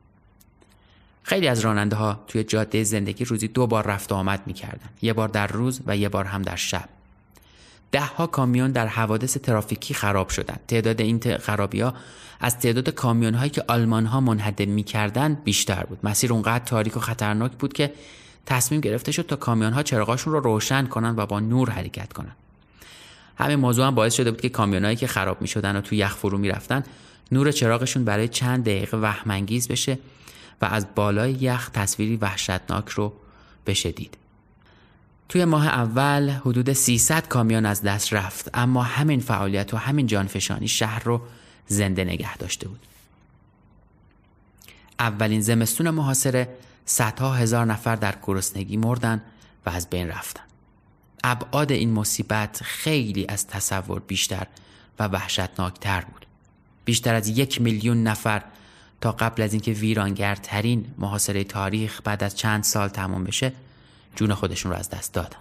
خیلی از راننده ها توی جاده زندگی روزی دو بار رفت و آمد میکردن. یه بار در روز و یه بار هم در شب. ده ها کامیون در حوادث ترافیکی خراب شدند. تعداد این خرابی‌ها از تعداد کامیون‌هایی که آلمان‌ها منهدم می‌کردن بیشتر بود. مسیر اونقدر تاریک و خطرناک بود که تصمیم گرفته شد تا کامیون‌ها چراغاشون رو روشن کنن و با نور حرکت کنن. همین موضوع هم باعث شده بود که کامیونایی که خراب می‌شدن و تو یخ فرو می‌رفتن، نور چراغشون برای چند دقیقه وهم‌انگیز بشه و از بالای یخ تصویری وحشتناک رو بشه دید. توی ماه اول حدود سیصد کامیون از دست رفت، اما همین فعالیت و همین جانفشانی شهر رو زنده نگه داشته بود. اولین زمستون محاصره صدها هزار نفر در گرسنگی مردن و از بین رفتن. ابعاد این مصیبت خیلی از تصور بیشتر و وحشتناکتر بود. بیشتر از یک میلیون نفر تا قبل از اینکه ویرانگرترین محاصره تاریخ بعد از چند سال تمام بشه جون خودشون رو از دست دادن.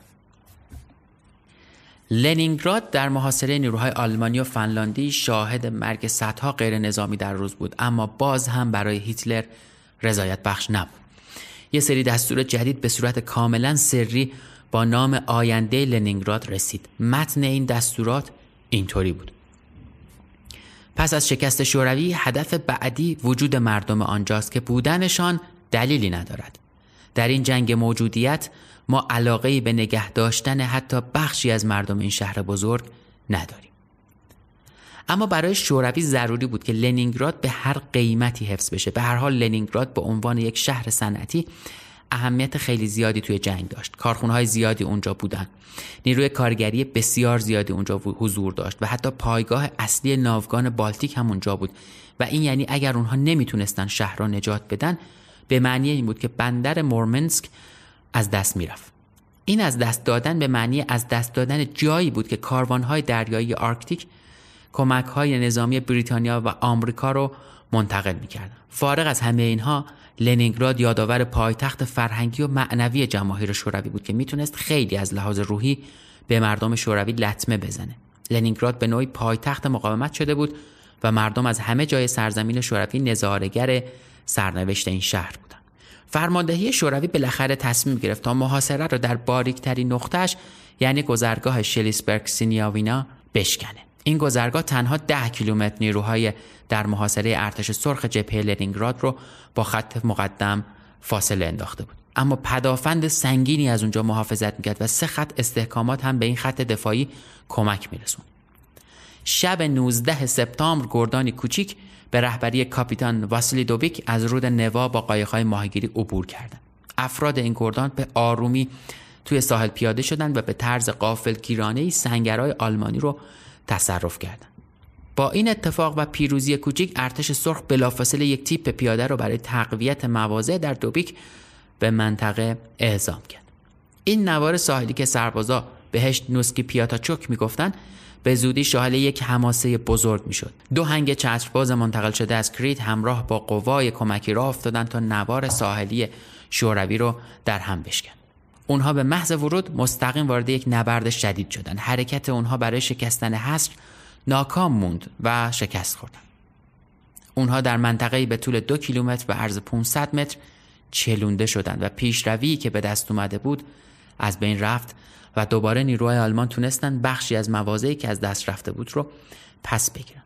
لنینگراد در محاصره نیروهای آلمانی و فنلاندی شاهد مرگ صدها غیر نظامی در روز بود، اما باز هم برای هیتلر رضایت بخش نبود. یه سری دستور جدید به صورت کاملا سری با نام آینده لنینگراد رسید. متن این دستورات اینطوری بود: پس از شکست شوروی هدف بعدی وجود مردم آنجاست که بودنشان دلیلی ندارد. در این جنگ موجودیت ما علاقه‌ای به نگه داشتن حتی بخشی از مردم این شهر بزرگ نداریم. اما برای شوروی ضروری بود که لنینگراد به هر قیمتی حفظ بشه. به هر حال لنینگراد به عنوان یک شهر صنعتی اهمیت خیلی زیادی توی جنگ داشت. کارخونه‌های زیادی اونجا بودن. نیروی کارگری بسیار زیادی اونجا حضور داشت و حتی پایگاه اصلی ناوگان بالتیک هم اونجا بود و این یعنی اگر اونها نمیتونستن شهر را نجات بدن به معنی این بود که بندر مورمنسک از دست میرفت. این از دست دادن به معنی از دست دادن جایی بود که کاروان‌های دریایی آرکتیک کمک‌های نظامی بریتانیا و آمریکا رو منتقل می‌کردن. فارغ از همه اینها لنینگراد یادآور پایتخت فرهنگی و معنوی جماهیر شوروی بود که میتونست خیلی از لحاظ روحی به مردم شوروی لطمه بزنه. لنینگراد به نوعی پایتخت مقاومت شده بود و مردم از همه جای سرزمین شوروی نظاره‌گر سرنوشت این شهر بودن. فرماندهی شوروی بالاخره تصمیم گرفت تا محاصره را در باریک‌ترین نقطه‌اش یعنی گذرگاه شلیسبرگ سینیاوینا بشکنه. این گذرگاه تنها ده کیلومتر نیروهای در محاصره ارتش سرخ جبهه لنینگراد رو با خط مقدم فاصله انداخته بود. اما پدافند سنگینی از اونجا محافظت میکرد و سه خط استحکامات هم به این خط دفاعی کمک میرسون. شب نوزدهم سپتامبر گردانی کوچیک به رهبری کاپیتان واسیلی دوبیک از رود نوا با قایق‌های ماهیگیری عبور کردند. افراد این گردان به آرومی توی ساحل پیاده شدند و به طرز غافلگیرانه‌ای سنگرهای آلمانی رو تصرف کردند. با این اتفاق و پیروزی کوچیک ارتش سرخ بلافاصله یک تیپ پیاده رو برای تقویت مواضع در دوبیک به منطقه اعزام کرد. این نوار ساحلی که سربازا بهش نوسکی پیاتاچوک میگفتن به زودی شاهد یک حماسه بزرگ میشد. دو هنگ چترباز منتقل شده از کرید همراه با قوای کمکی راه افتادن تا نوار ساحلی شوروی رو در هم بشکن. اونها به محض ورود مستقیم وارد یک نبرد شدید شدند. حرکت اونها برای شکستن حصر ناکام موند و شکست خوردند. اونها در منطقه‌ای به طول دو کیلومتر و عرض پانصد متر چلونده شدند و پیشروی که به دست اومده بود از بین رفت و دوباره نیروهای آلمان تونستن بخشی از مواضعی که از دست رفته بود رو پس بگیرن.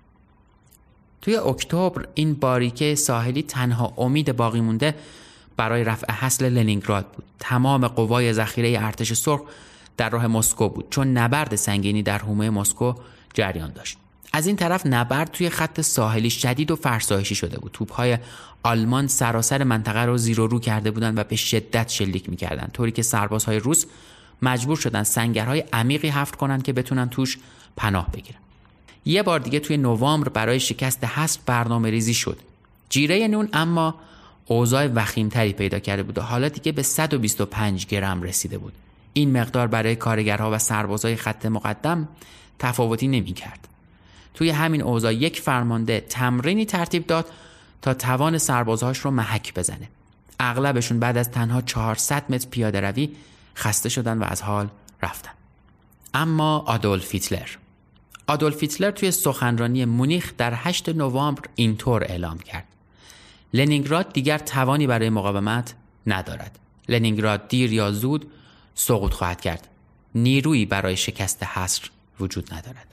توی اکتبر این باریکه ساحلی تنها امید باقی مونده برای رفع حصر لنینگراد بود. تمام قوای ذخیره ارتش سرخ در راه مسکو بود چون نبرد سنگینی در حومه مسکو جریان داشت. از این طرف نبرد توی خط ساحلی شدید و فرسایشی شده بود. توپ‌های آلمان سراسر منطقه رو زیر و رو کرده بودند و به شدت شلیک می‌کردند، طوری که سربازهای روس مجبور شدن سنگرهای عمیقی حفر کنند که بتونن توش پناه بگیرن. یه بار دیگه توی نوامبر برای شکست حصر برنامه‌ریزی شد. جیره نون اما اوضاع وخیم‌تری پیدا کرده بود و حالا دیگه به صد و بیست و پنج گرم رسیده بود. این مقدار برای کارگرها و سربازای خط مقدم تفاوتی نمی‌کرد. توی همین اوضاع یک فرمانده تمرینی ترتیب داد تا توان سربازهاش رو محک بزنه. اغلبشون بعد از تنها چهارصد متر پیاده روی خسته شدن و از حال رفتن. اما آدولف هیتلر آدولف هیتلر توی سخنرانی مونیخ در هشتم نوامبر اینطور اعلام کرد: لنینگراد دیگر توانی برای مقاومت ندارد. لنینگراد دیر یا زود سقوط خواهد کرد. نیرویی برای شکست حصر وجود ندارد.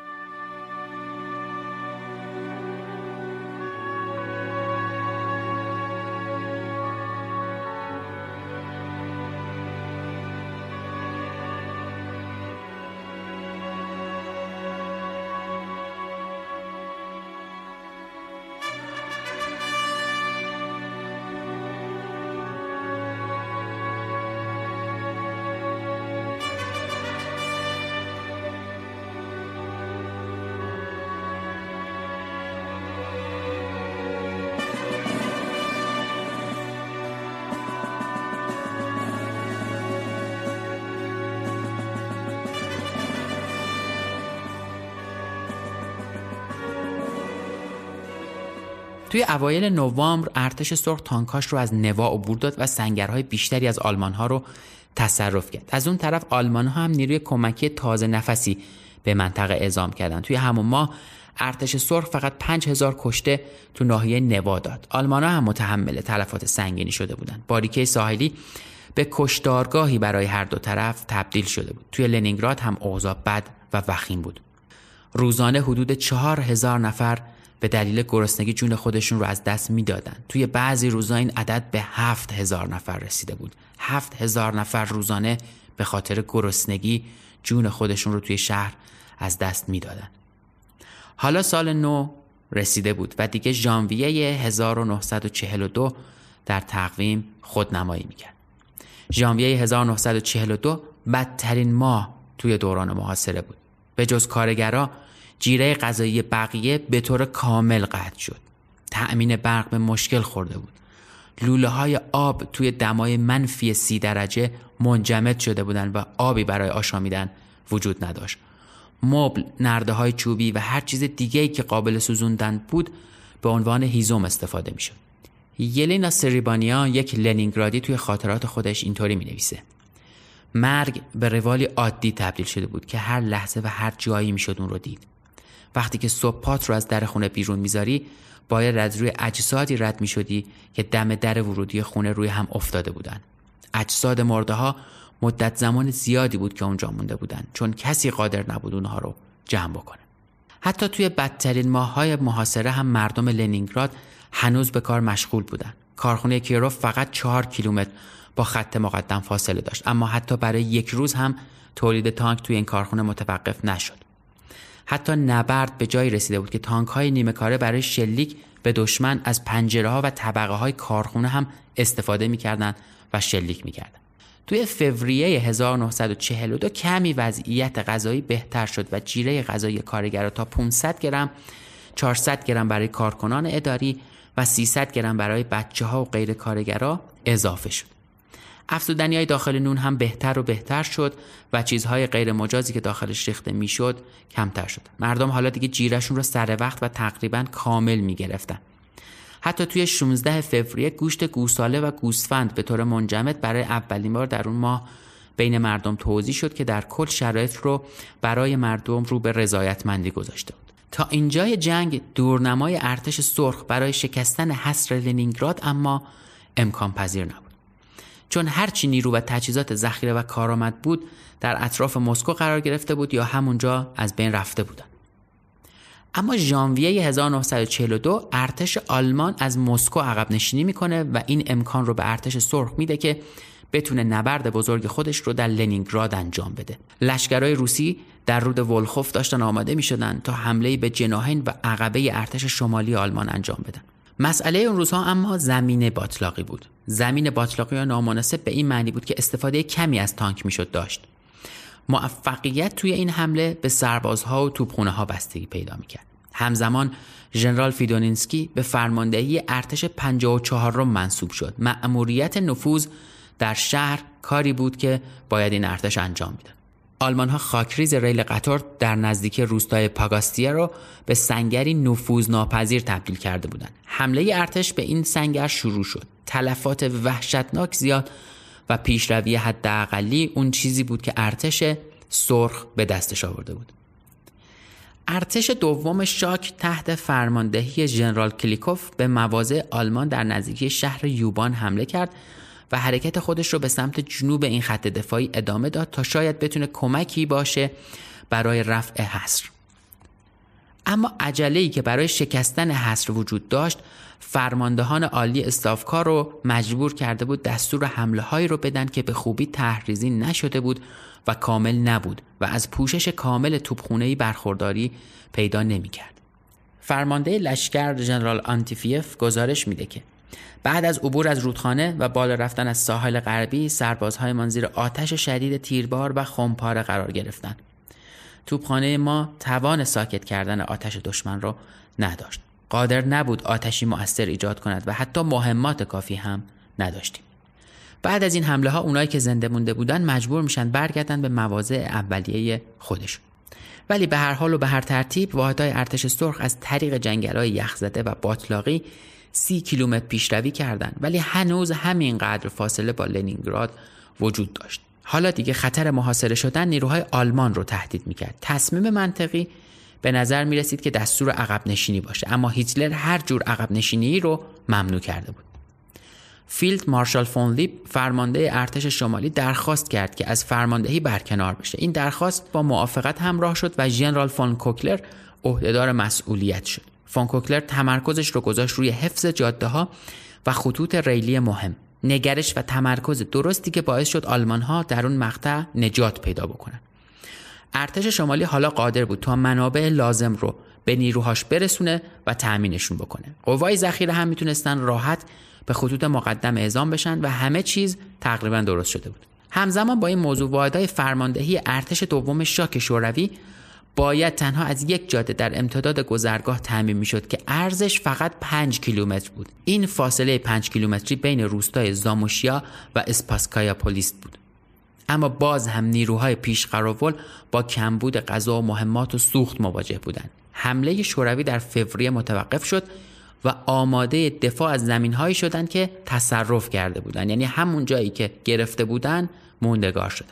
توی اوایل نوامبر ارتش سرخ تانکاش رو از نوا عبور داد و سنگرهای بیشتری از آلمان‌ها رو تصرف کرد. از اون طرف آلمان‌ها هم نیروی کمکی تازه نفسی به منطقه اعزام کردند. توی همون ماه ارتش سرخ فقط پنج هزار کشته تو ناحیه نوا داد. آلمان‌ها هم متحمل تلفات سنگینی شده بودند. باریکه ساحلی به کشتارگاهی برای هر دو طرف تبدیل شده بود. توی لنینگراد هم اوضاع بد و وخیم بود. روزانه حدود چهار هزار نفر به دلیل گرسنگی جون خودشون رو از دست میدادن. توی بعضی روزا این عدد به هفت هزار نفر رسیده بود. هفت هزار نفر روزانه به خاطر گرسنگی جون خودشون رو توی شهر از دست میدادن. حالا سال نو رسیده بود و دیگه ژانویه هزار و نهصد و چهل و دو در تقویم خودنمایی میکرد. ژانویه هزار و نهصد و چهل و دو بدترین ماه توی دوران محاصره بود. به جز کارگرها، جیره غذایی بقیه به طور کامل قطع شد. تأمین برق به مشکل خورده بود. لوله های آب توی دمای منفی سی درجه منجمد شده بودند و آبی برای آشامیدن وجود نداشت. مبل، نرده های چوبی و هر چیز دیگه‌ای که قابل سوزوندن بود به عنوان هیزم استفاده می شد. یلینا سریبانیان، یک لنینگرادی، توی خاطرات خودش اینطوری می نویسه: مرگ به روالی عادی تبدیل شده بود که هر لحظه و هر جایی می شد اون رو دید. وقتی که صبح پات رو از در خونه بیرون میذاری، باید از روی اجسادی رد می شدی که دم در ورودی خونه روی هم افتاده بودن. اجساد مرده ها مدت زمان زیادی بود که اونجا مونده بودن، چون کسی قادر نبود اونها رو جمع بکنه. حتی توی بدترین ماه‌های محاصره هم مردم لنینگراد هنوز به کار مشغول بودن. کارخونه کیروف فقط چهار کیلومتر با خط مقدم فاصله داشت، اما حتی برای یک روز هم تولید تانک توی این کارخونه متوقف نشد. حتی نبرد به جایی رسیده بود که تانک‌های نیمه کاره برای شلیک به دشمن از پنجره‌ها و طبقه‌های کارخونه هم استفاده می‌کردند و شلیک می‌کردند. توی فوریه هزار و نهصد و چهل و دو کمی وضعیت غذایی بهتر شد و جیره غذایی کارگرها تا پانصد گرم، چهارصد گرم برای کارکنان اداری و سیصد گرم برای بچه‌ها و غیر کارگرها اضافه شد. افزودنی‌های داخل نون هم بهتر و بهتر شد و چیزهای غیر مجازی که داخلش ریخته میشد کمتر شد. مردم حالا دیگه جیرهشون رو سر وقت و تقریباً کامل میگرفتن. حتی توی شانزده فوریه گوشت گوساله و گوسفند به طور منجمد برای اولین بار در اون ماه بین مردم توزیع شد که در کل شرایط رو برای مردم رو به رضایتمندی گذاشته بود. تا اینجای جنگ دورنمای ارتش سرخ برای شکستن حصر لنینگراد اما امکان پذیر نبود، چون هرچی نیرو و تجهیزات ذخیره و کارآمد بود در اطراف مسکو قرار گرفته بود یا همونجا از بین رفته بودن. اما ژانویه هزار و نهصد و چهل و دو ارتش آلمان از مسکو عقب نشینی میکنه و این امکان رو به ارتش سرخ میده که بتونه نبرد بزرگ خودش رو در لنینگراد انجام بده. لشکرهای روسی در رود ولخوف داشتن آماده میشدن تا حمله به جناحین و عقبه ارتش شمالی آلمان انجام بدن. مسئله اون روزها اما زمین باتلاقی بود. زمین باتلاقی یا نامناسب به این معنی بود که استفاده کمی از تانک میشد داشت. موفقیت توی این حمله به سربازها و توپخونه‌ها بستگی پیدا میکرد. همزمان ژنرال فیدونینسکی به فرماندهی ارتش پنجاه و چهارم منصوب شد. مأموریت نفوذ در شهر کاری بود که باید این ارتش انجام میداد. آلمان‌ها خاکریز ریل قطار در نزدیکی روستای پاگاستیه رو به سنگری نفوذناپذیر تبدیل کرده بودند. حمله ارتش به این سنگر شروع شد. تلفات وحشتناک زیاد و پیشروی حداقلی اون چیزی بود که ارتش سرخ به دستش آورده بود. ارتش دوم شاک تحت فرماندهی ژنرال کلیکوف به مواضع آلمان در نزدیکی شهر یوبان حمله کرد و حرکت خودش رو به سمت جنوب این خط دفاعی ادامه داد تا شاید بتونه کمکی باشه برای رفع حصر. اما عجله‌ای که برای شکستن حصر وجود داشت فرماندهان عالی استافکار رو مجبور کرده بود دستور حمله هایی رو بدن که به خوبی طرح‌ریزی نشده بود و کامل نبود و از پوشش کامل توپخونه‌ای برخورداری پیدا نمی‌کرد. فرمانده لشکر ژنرال آنتیفیف گزارش میده که بعد از عبور از رودخانه و بالا رفتن از ساحل غربی سربازهایمان زیر آتش شدید تیربار و خمپاره قرار گرفتند. توپخانه ما توان ساکت کردن آتش دشمن را نداشت. قادر نبود آتشی مؤثر ایجاد کند و حتی مهمات کافی هم نداشتیم. بعد از این حمله ها اونایی که زنده مونده بودن مجبور میشن برگردن به مواضع اولیه خودشون. ولی به هر حال و به هر ترتیب واحدهای ارتش سرخ از طریق جنگل‌های یخزده و باتلاقی سی کیلومتر پیشروی کردند، ولی هنوز همینقدر فاصله با لنینگراد وجود داشت. حالا دیگه خطر محاصره شدن نیروهای آلمان رو تهدید میکرد. تصمیم منطقی به نظر میرسید که دستور عقب نشینی باشه، اما هیتلر هر جور عقب نشینی رو ممنوع کرده بود. فیلد مارشال فون لیب فرمانده ارتش شمالی درخواست کرد که از فرماندهی برکنار بشه. این درخواست با موافقت همراه شد و ژنرال فون کوکلر عهدهدار مسئولیت شد. فون کوکلر تمرکزش رو گذاشت روی حفظ جاده‌ها و خطوط ریلی مهم. نگرش و تمرکز درستی که باعث شد آلمان‌ها در اون مقطع نجات پیدا بکنن. ارتش شمالی حالا قادر بود تا منابع لازم رو به نیروهاش برسونه و تأمینشون بکنه. قوای ذخیره هم میتونستن راحت به خطوط مقدم اعزام بشن و همه چیز تقریبا درست شده بود. همزمان با این موضوع واحدهای فرماندهی ارتش دوم شاک شوروی باید تنها از یک جاده در امتداد گذرگاه تامین میشد که عرضش فقط پنج کیلومتر بود. این فاصله پنج کیلومتری بین روستای زاموشیا و اسپاسکایا پولیس بود. اما باز هم نیروهای پیشقراول با کمبود غذا و مهمات و سوخت مواجه بودند. حمله شوروی در فوریه متوقف شد و آماده دفاع از زمین‌هایی شدند که تصرف کرده بودند، یعنی همون جایی که گرفته بودند موندگار شدند.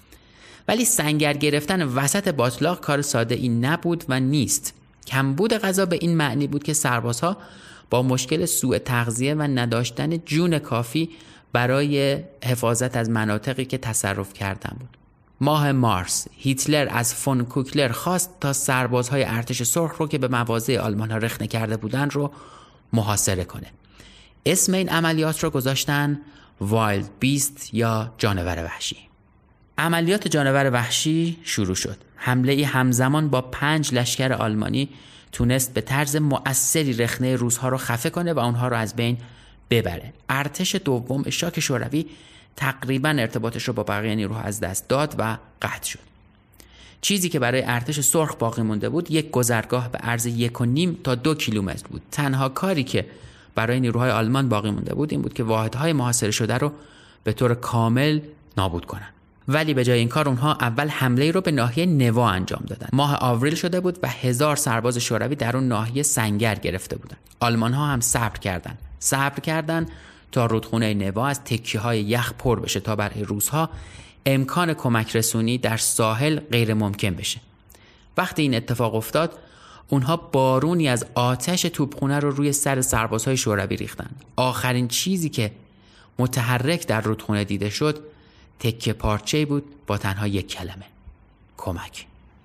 ولی سنگر گرفتن وسط باتلاق کار ساده این نبود و نیست. کمبود غذا به این معنی بود که سربازها با مشکل سوء تغذیه و نداشتن جون کافی برای حفاظت از مناطقی که تصرف کردن بود. ماه مارس هیتلر از فون کوکلر خواست تا سربازهای ارتش سرخ رو که به مواضع آلمان ها رخنه کرده بودن رو محاصره کنه. اسم این عملیات رو گذاشتن وایلد بیست یا جانور وحشی. عملیات جانور وحشی شروع شد. حمله همزمان با پنج لشکر آلمانی تونست به طرز مؤثری رخنه روس‌ها رو خفه کنه و اونها رو از بین ببره. ارتش دوم شاک شوروی تقریبا ارتباطش رو با بقیه نیروها از دست داد و قطع شد. چیزی که برای ارتش سرخ باقی مونده بود یک گذرگاه به عرض یک و نیم تا دو کیلومتر بود. تنها کاری که برای نیروهای آلمان باقی مونده بود این بود که واحدهای محاصره شده رو به طور کامل نابود کنن. ولی به جای این کار اونها اول حمله رو به ناحیه نوا انجام دادن. ماه آوریل شده بود و هزار سرباز شوروی در اون ناحیه سنگر گرفته بودن. آلمان ها هم صبر کردند. صبر کردند تا رودخونه نوا از تکیه‌های یخ پر بشه تا برای روس‌ها امکان کمک رسونی در ساحل غیر ممکن بشه. وقتی این اتفاق افتاد، اونها بارونی از آتش توپخانه رو روی سر سربازهای شوروی ریختن. آخرین چیزی که متحرک در رودخونه دیده شد، تکه پارچه‌ای بود با تنها یک کلمه: کمک.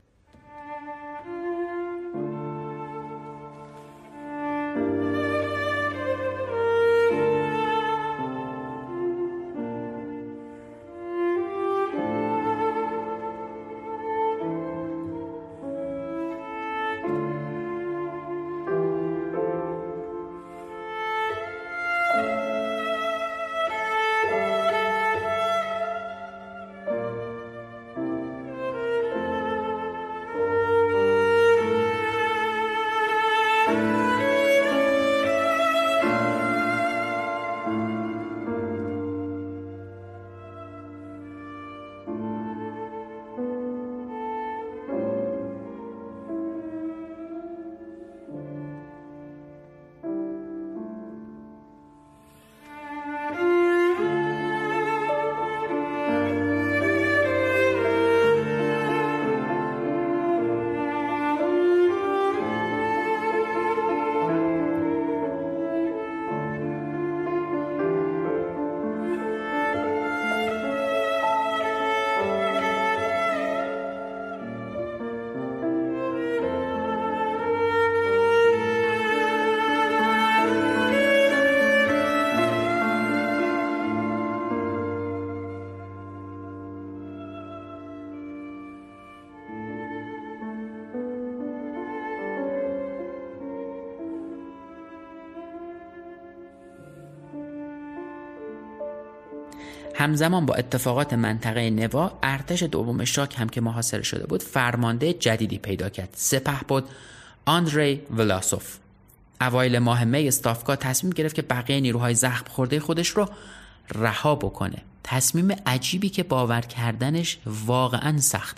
همزمان با اتفاقات منطقه نوا، ارتش دوم شاک هم که محاصره شده بود فرمانده جدیدی پیدا کرد. سپهبد آندری ولاسوف. اوایل ماه می استافکا تصمیم گرفت که بقیه نیروهای زخم خورده خودش رو رها بکنه. تصمیم عجیبی که باور کردنش واقعا سخته.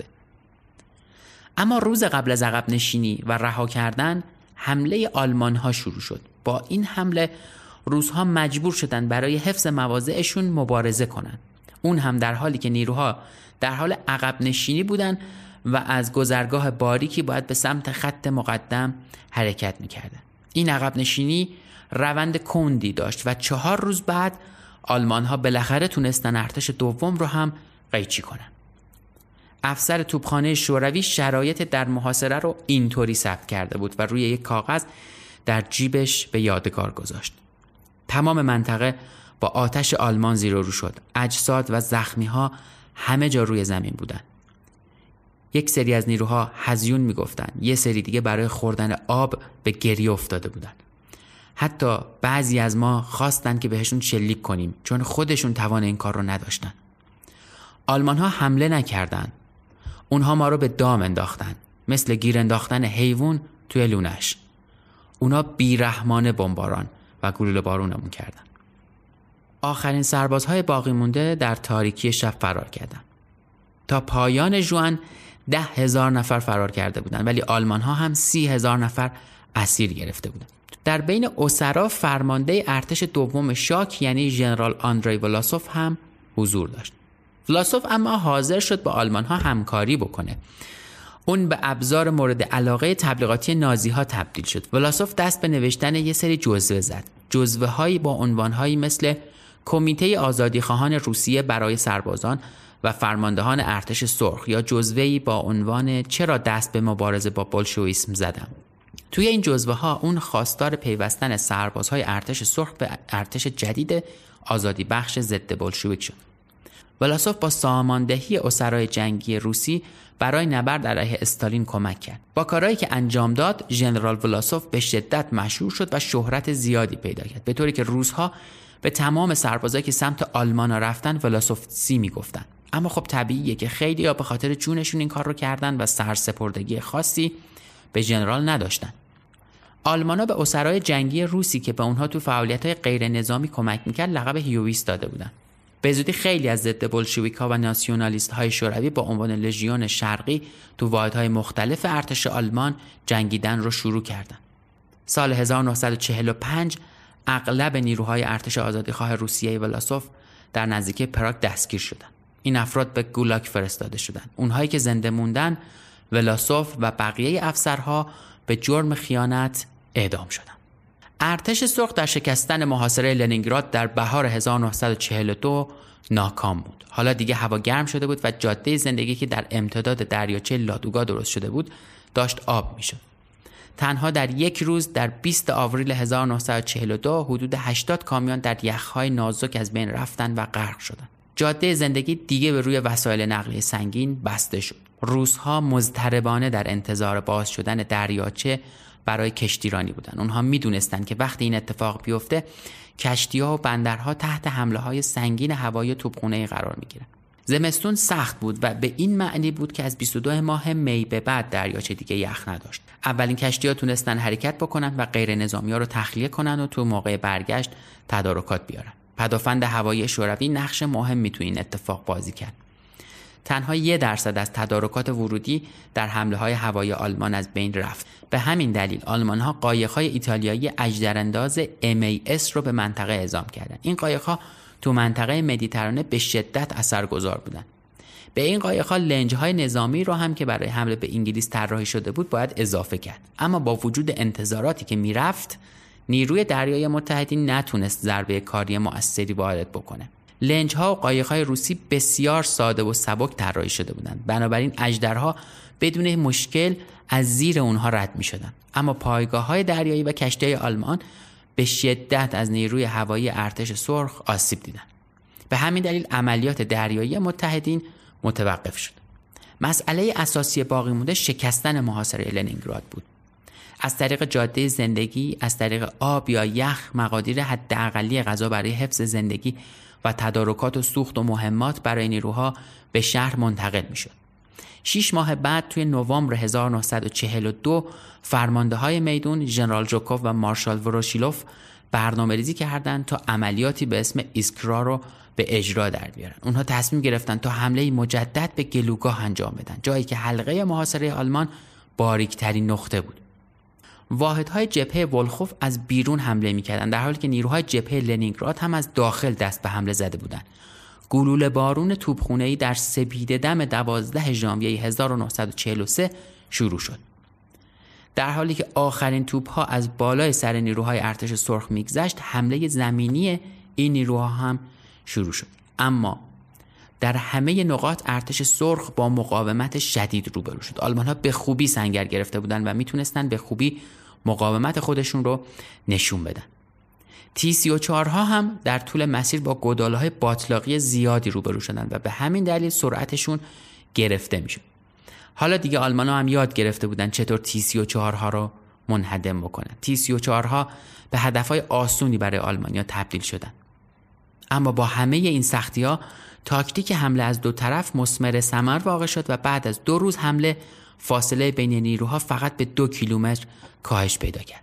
اما روز قبل از عقب نشینی و رها کردن، حمله آلمان ها شروع شد. با این حمله روس‌ها مجبور شدن برای حفظ مواضعشون مبارزه کنن. اون هم در حالی که نیروها در حال عقب نشینی بودن و از گذرگاه باریکی باید به سمت خط مقدم حرکت می‌کردن. این عقب نشینی روند کندی داشت و چهار روز بعد آلمان ها بالاخره تونستن ارتش دوم رو هم قیچی کنن. افسر توپخانه شوروی شرایط در محاصره رو اینطوری ثبت کرده بود و روی یک کاغذ در جیبش به یادگار گذاشت. تمام منطقه با آتش آلمان زیر و رو شد. اجساد و زخمی ها همه جا روی زمین بودن. یک سری از نیروها هزیون میگفتن، یه سری دیگه برای خوردن آب به گریه افتاده بودن. حتی بعضی از ما خواستن که بهشون شلیک کنیم چون خودشون توان این کار رو نداشتن. آلمان ها حمله نکردن. اونها ما رو به دام انداختن، مثل گیر انداختن حیوان توی لونش. اونا بیرحمانه بمباران و گلوله بارونمون کردن. آخرین سربازهای باقی مونده در تاریکی شب فرار کردن. تا پایان ژوئن ده هزار نفر فرار کرده بودن، ولی آلمان ها هم سی هزار نفر اسیر گرفته بودن. در بین اسرا فرمانده ارتش دوم شاک یعنی ژنرال آندری ولاسوف هم حضور داشت. ولاسوف اما حاضر شد با آلمان ها همکاری بکنه. اون به ابزار مورد علاقه تبلیغاتی نازی ها تبدیل شد. ولاسوف دست به نوشتن یه سری جزوه زد. جزوه هایی با عنوان هایی مثل کمیته آزادیخواهان روسیه برای سربازان و فرماندهان ارتش سرخ یا جزوه‌ای با عنوان چرا دست به مبارزه با بولشویسم زدم. توی این جزوه ها اون خواستار پیوستن سربازهای ارتش سرخ به ارتش جدید آزادی بخش ضد بولشویک شد. ولاسوف با ساماندهی اسرای جنگی روسی برای نبرد علیه استالین کمک کرد. با کارهایی که انجام داد، ژنرال ولاسوف به شدت مشهور شد و شهرت زیادی پیدا کرد، به طوری که روس‌ها به تمام سربازایی که سمت آلمانا رفتن ولاسوفسی میگفتن. اما خب طبیعیه که خیلی‌ها به خاطر جونشون این کار رو کردن و سرسپردگی خاصی به ژنرال نداشتن. آلمانا به اسرای جنگی روسی که به اونها تو فعالیت‌های غیر نظامی کمک میکرد لقب هیویست داده بودن. به زودی خیلی از ضد بولشویک‌ها و ناسیونالیست‌های شوروی با عنوان لژیون شرقی تو واحدهای مختلف ارتش آلمان جنگیدن رو شروع کردند. سال هزار و نهصد و چهل و پنج اغلب نیروهای ارتش آزادیخواه روسیه ولاسوف در نزدیکی پراگ دستگیر شدند. این افراد به گولاگ فرستاده شدند. اونهایی که زنده موندن، ولاسوف و بقیه افسرها به جرم خیانت اعدام شدند. ارتش سرخ در شکستن محاصره لنینگراد در بهار هزار و نهصد و چهل و دو ناکام بود. حالا دیگه هوا گرم شده بود و جاده زندگی که در امتداد دریاچه لادوگا درست شده بود داشت آب میشد. تنها در یک روز در بیست آوریل هزار و نهصد و چهل و دو حدود هشتاد کامیون در یخهای نازک از بین رفتن و غرق شدند. جاده زندگی دیگه به روی وسایل نقلیه سنگین بسته شد. روس‌ها مضطربانه در انتظار باز شدن دریاچه برای کشتیرانی بودن. اونها میدونستن که وقتی این اتفاق بیفته کشتی‌ها و بندرها تحت حمله‌های سنگین هوایی توپخانه‌ای قرار میگیرن. زمستون سخت بود و به این معنی بود که از بیست و دو ماه می به بعد دریاچه دیگه یخ نداشت. اولین کشتی‌ها تونستن حرکت بکنن و غیر نظامی‌ها رو تخلیه کنن و تو موقع برگشت تدارکات بیارن. پدافند هوایی شوروی نقش مهمی تو این اتفاق بازی کرد. تنها یک درصد از تدارکات ورودی در حمله‌های هوایی آلمان از بین رفت. به همین دلیل آلمان‌ها قایق‌های ایتالیایی اژدرانداز ام ای اس رو به منطقه اعزام کردند. این قایق‌ها تو منطقه مدیترانه به شدت اثرگذار بودند. به این قایق‌ها لنج‌های نظامی رو هم که برای حمله به انگلیس طراحی شده بود باید اضافه کرد. اما با وجود انتظاراتی که میرفت، نیروی دریایی متحدین نتونست ضربه کاری مؤثری وارد بکنه. لنج‌ها و قایق‌های روسی بسیار ساده و سبک طراحی شده بودند. بنابراین اژدرها بدون مشکل از زیر اونها رد می‌شدند. اما پایگاه‌های دریایی و کشتی‌های آلمان به شدت از نیروی هوایی ارتش سرخ آسیب دیدند. به همین دلیل عملیات دریایی متحدین متوقف شد. مسئله اساسی باقی مونده شکستن محاصره لنینگراد بود. از طریق جاده زندگی، از طریق آب یا یخ، مقادیر حداقلی غذا برای حفظ زندگی و تدارکات و سوخت و مهمات برای نیروها به شهر منتقل میشد. شش ماه بعد توی نوامبر هزار و نهصد و چهل و دو فرمانده‌های میدون ژنرال ژوکوف و مارشال وروشیلوف برنامه‌ریزی کردند تا عملیاتی به اسم ایسکرا رو به اجرا در بیارن. اونها تصمیم گرفتن تا حمله مجدد به گلوگاه انجام بدن، جایی که حلقه محاصره آلمان باریک‌ترین نقطه بود. واحدهای جبهه ولخوف از بیرون حمله می‌کردند، در حالی که نیروهای جبهه لنینگراد هم از داخل دست به حمله زده بودند. گلوله بارون توپخانه‌ای در سپیده‌دم دوازده ژانویه هزار و نهصد و چهل و سه شروع شد. در حالی که آخرین توپ‌ها از بالای سر نیروهای ارتش سرخ می‌گذشت، حمله زمینی این نیروها هم شروع شد. اما در همه نقاط ارتش سرخ با مقاومت شدید روبرو شد. آلمان‌ها به خوبی سنگر گرفته بودند و میتونستن به خوبی مقاومت خودشون رو نشون بدن. تی سی و چهار ها هم در طول مسیر با گودال‌های باتلاقی زیادی روبرو شدند و به همین دلیل سرعتشون گرفته میشد. حالا دیگه آلمان‌ها هم یاد گرفته بودن چطور تی سی و چهار ها رو منهدم بکنن. تی سی و چهار ها به هدفهای آسونی برای آلمانیا تبدیل شدن. اما با همه این سختی‌ها تاکتیک حمله از دو طرف مثمر ثمر واقع شد و بعد از دو روز حمله فاصله بین نیروها فقط به دو کیلومتر کاهش پیدا کرد.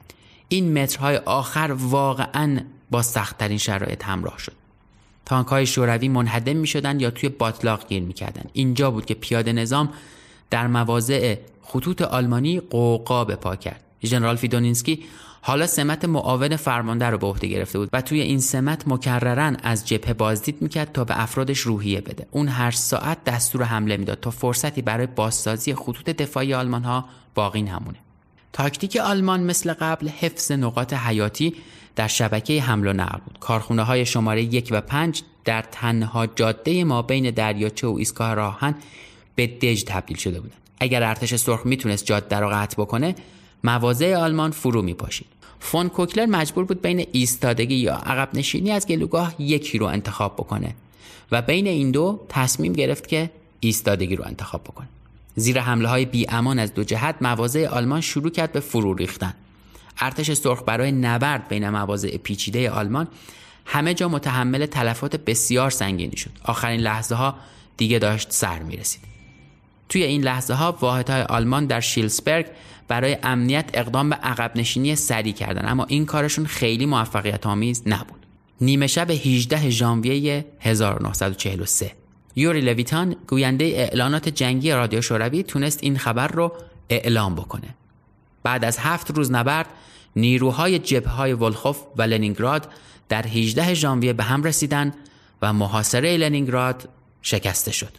این مترهای آخر واقعاً با سخت‌ترین شرایط همراه شد. تانک‌های شوروی منهدم می‌شدند یا توی باتلاق گیر می‌کردند. اینجا بود که پیاده نظام در مواضع خطوط آلمانی قوقا به پا کرد. ژنرال فیدونینسکی حالا سمت معاون فرمانده رو به عهده گرفته بود و توی این سمت مکرراً از جبهه بازدید میکرد تا به افرادش روحیه بده. اون هر ساعت دستور حمله میداد تا فرصتی برای بازسازی خطوط دفاعی آلمان‌ها باقی نمونه. تاکتیک آلمان مثل قبل حفظ نقاط حیاتی در شبکه حمل و نقل بود. کارخونه‌های شماره یک و پنج در تنها جاده ما بین دریاچه و ایستگاه راهن به دژ تبدیل شده بودند. اگر ارتش سرخ میتونست جاده رو قطع بکنه، مواضع آلمان فرو میپاشید. فون کوکلر مجبور بود بین ایستادگی یا عقب نشینی از گلوگاه یکی رو انتخاب بکنه و بین این دو تصمیم گرفت که ایستادگی رو انتخاب بکنه. زیر حمله های بی امان از دو جهت مواضع آلمان شروع کرد به فرو ریختن. ارتش سرخ برای نبرد بین مواضع پیچیده آلمان همه جا متحمل تلفات بسیار سنگینی شد. آخرین لحظه ها دیگه داشت سر میرسید. توی این لحظه ها واحدهای آلمان در شیلسبرگ برای امنیت اقدام به عقب نشینی سریع کردن، اما این کارشون خیلی موفقیت آمیز نبود. نیمه شب هجدهم ژانویه هزار و نهصد و چهل و سه یوری لویتان گوینده اعلانات جنگی رادیو شوروی تونست این خبر رو اعلام بکنه. بعد از هفت روز نبرد نیروهای جبهه‌های ولخوف و لنینگراد در هجدهم ژانویه به هم رسیدن و محاصره لنینگراد شکسته شد.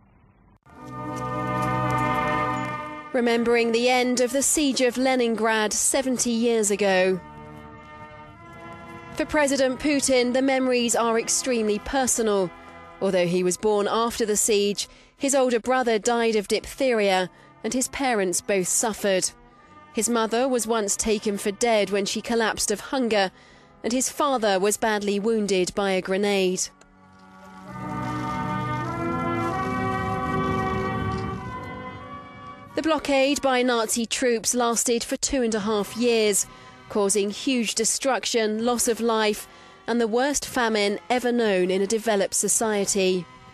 Remembering the end of the siege of Leningrad seventy years ago. For President Putin, the memories are extremely personal. Although he was born after the siege, his older brother died of diphtheria and his parents both suffered. His mother was once taken for dead when she collapsed of hunger, and his father was badly wounded by a grenade. The blockade by Nazi troops lasted for two and a half years, causing huge destruction, loss of life, and the worst famine ever known in a developed society.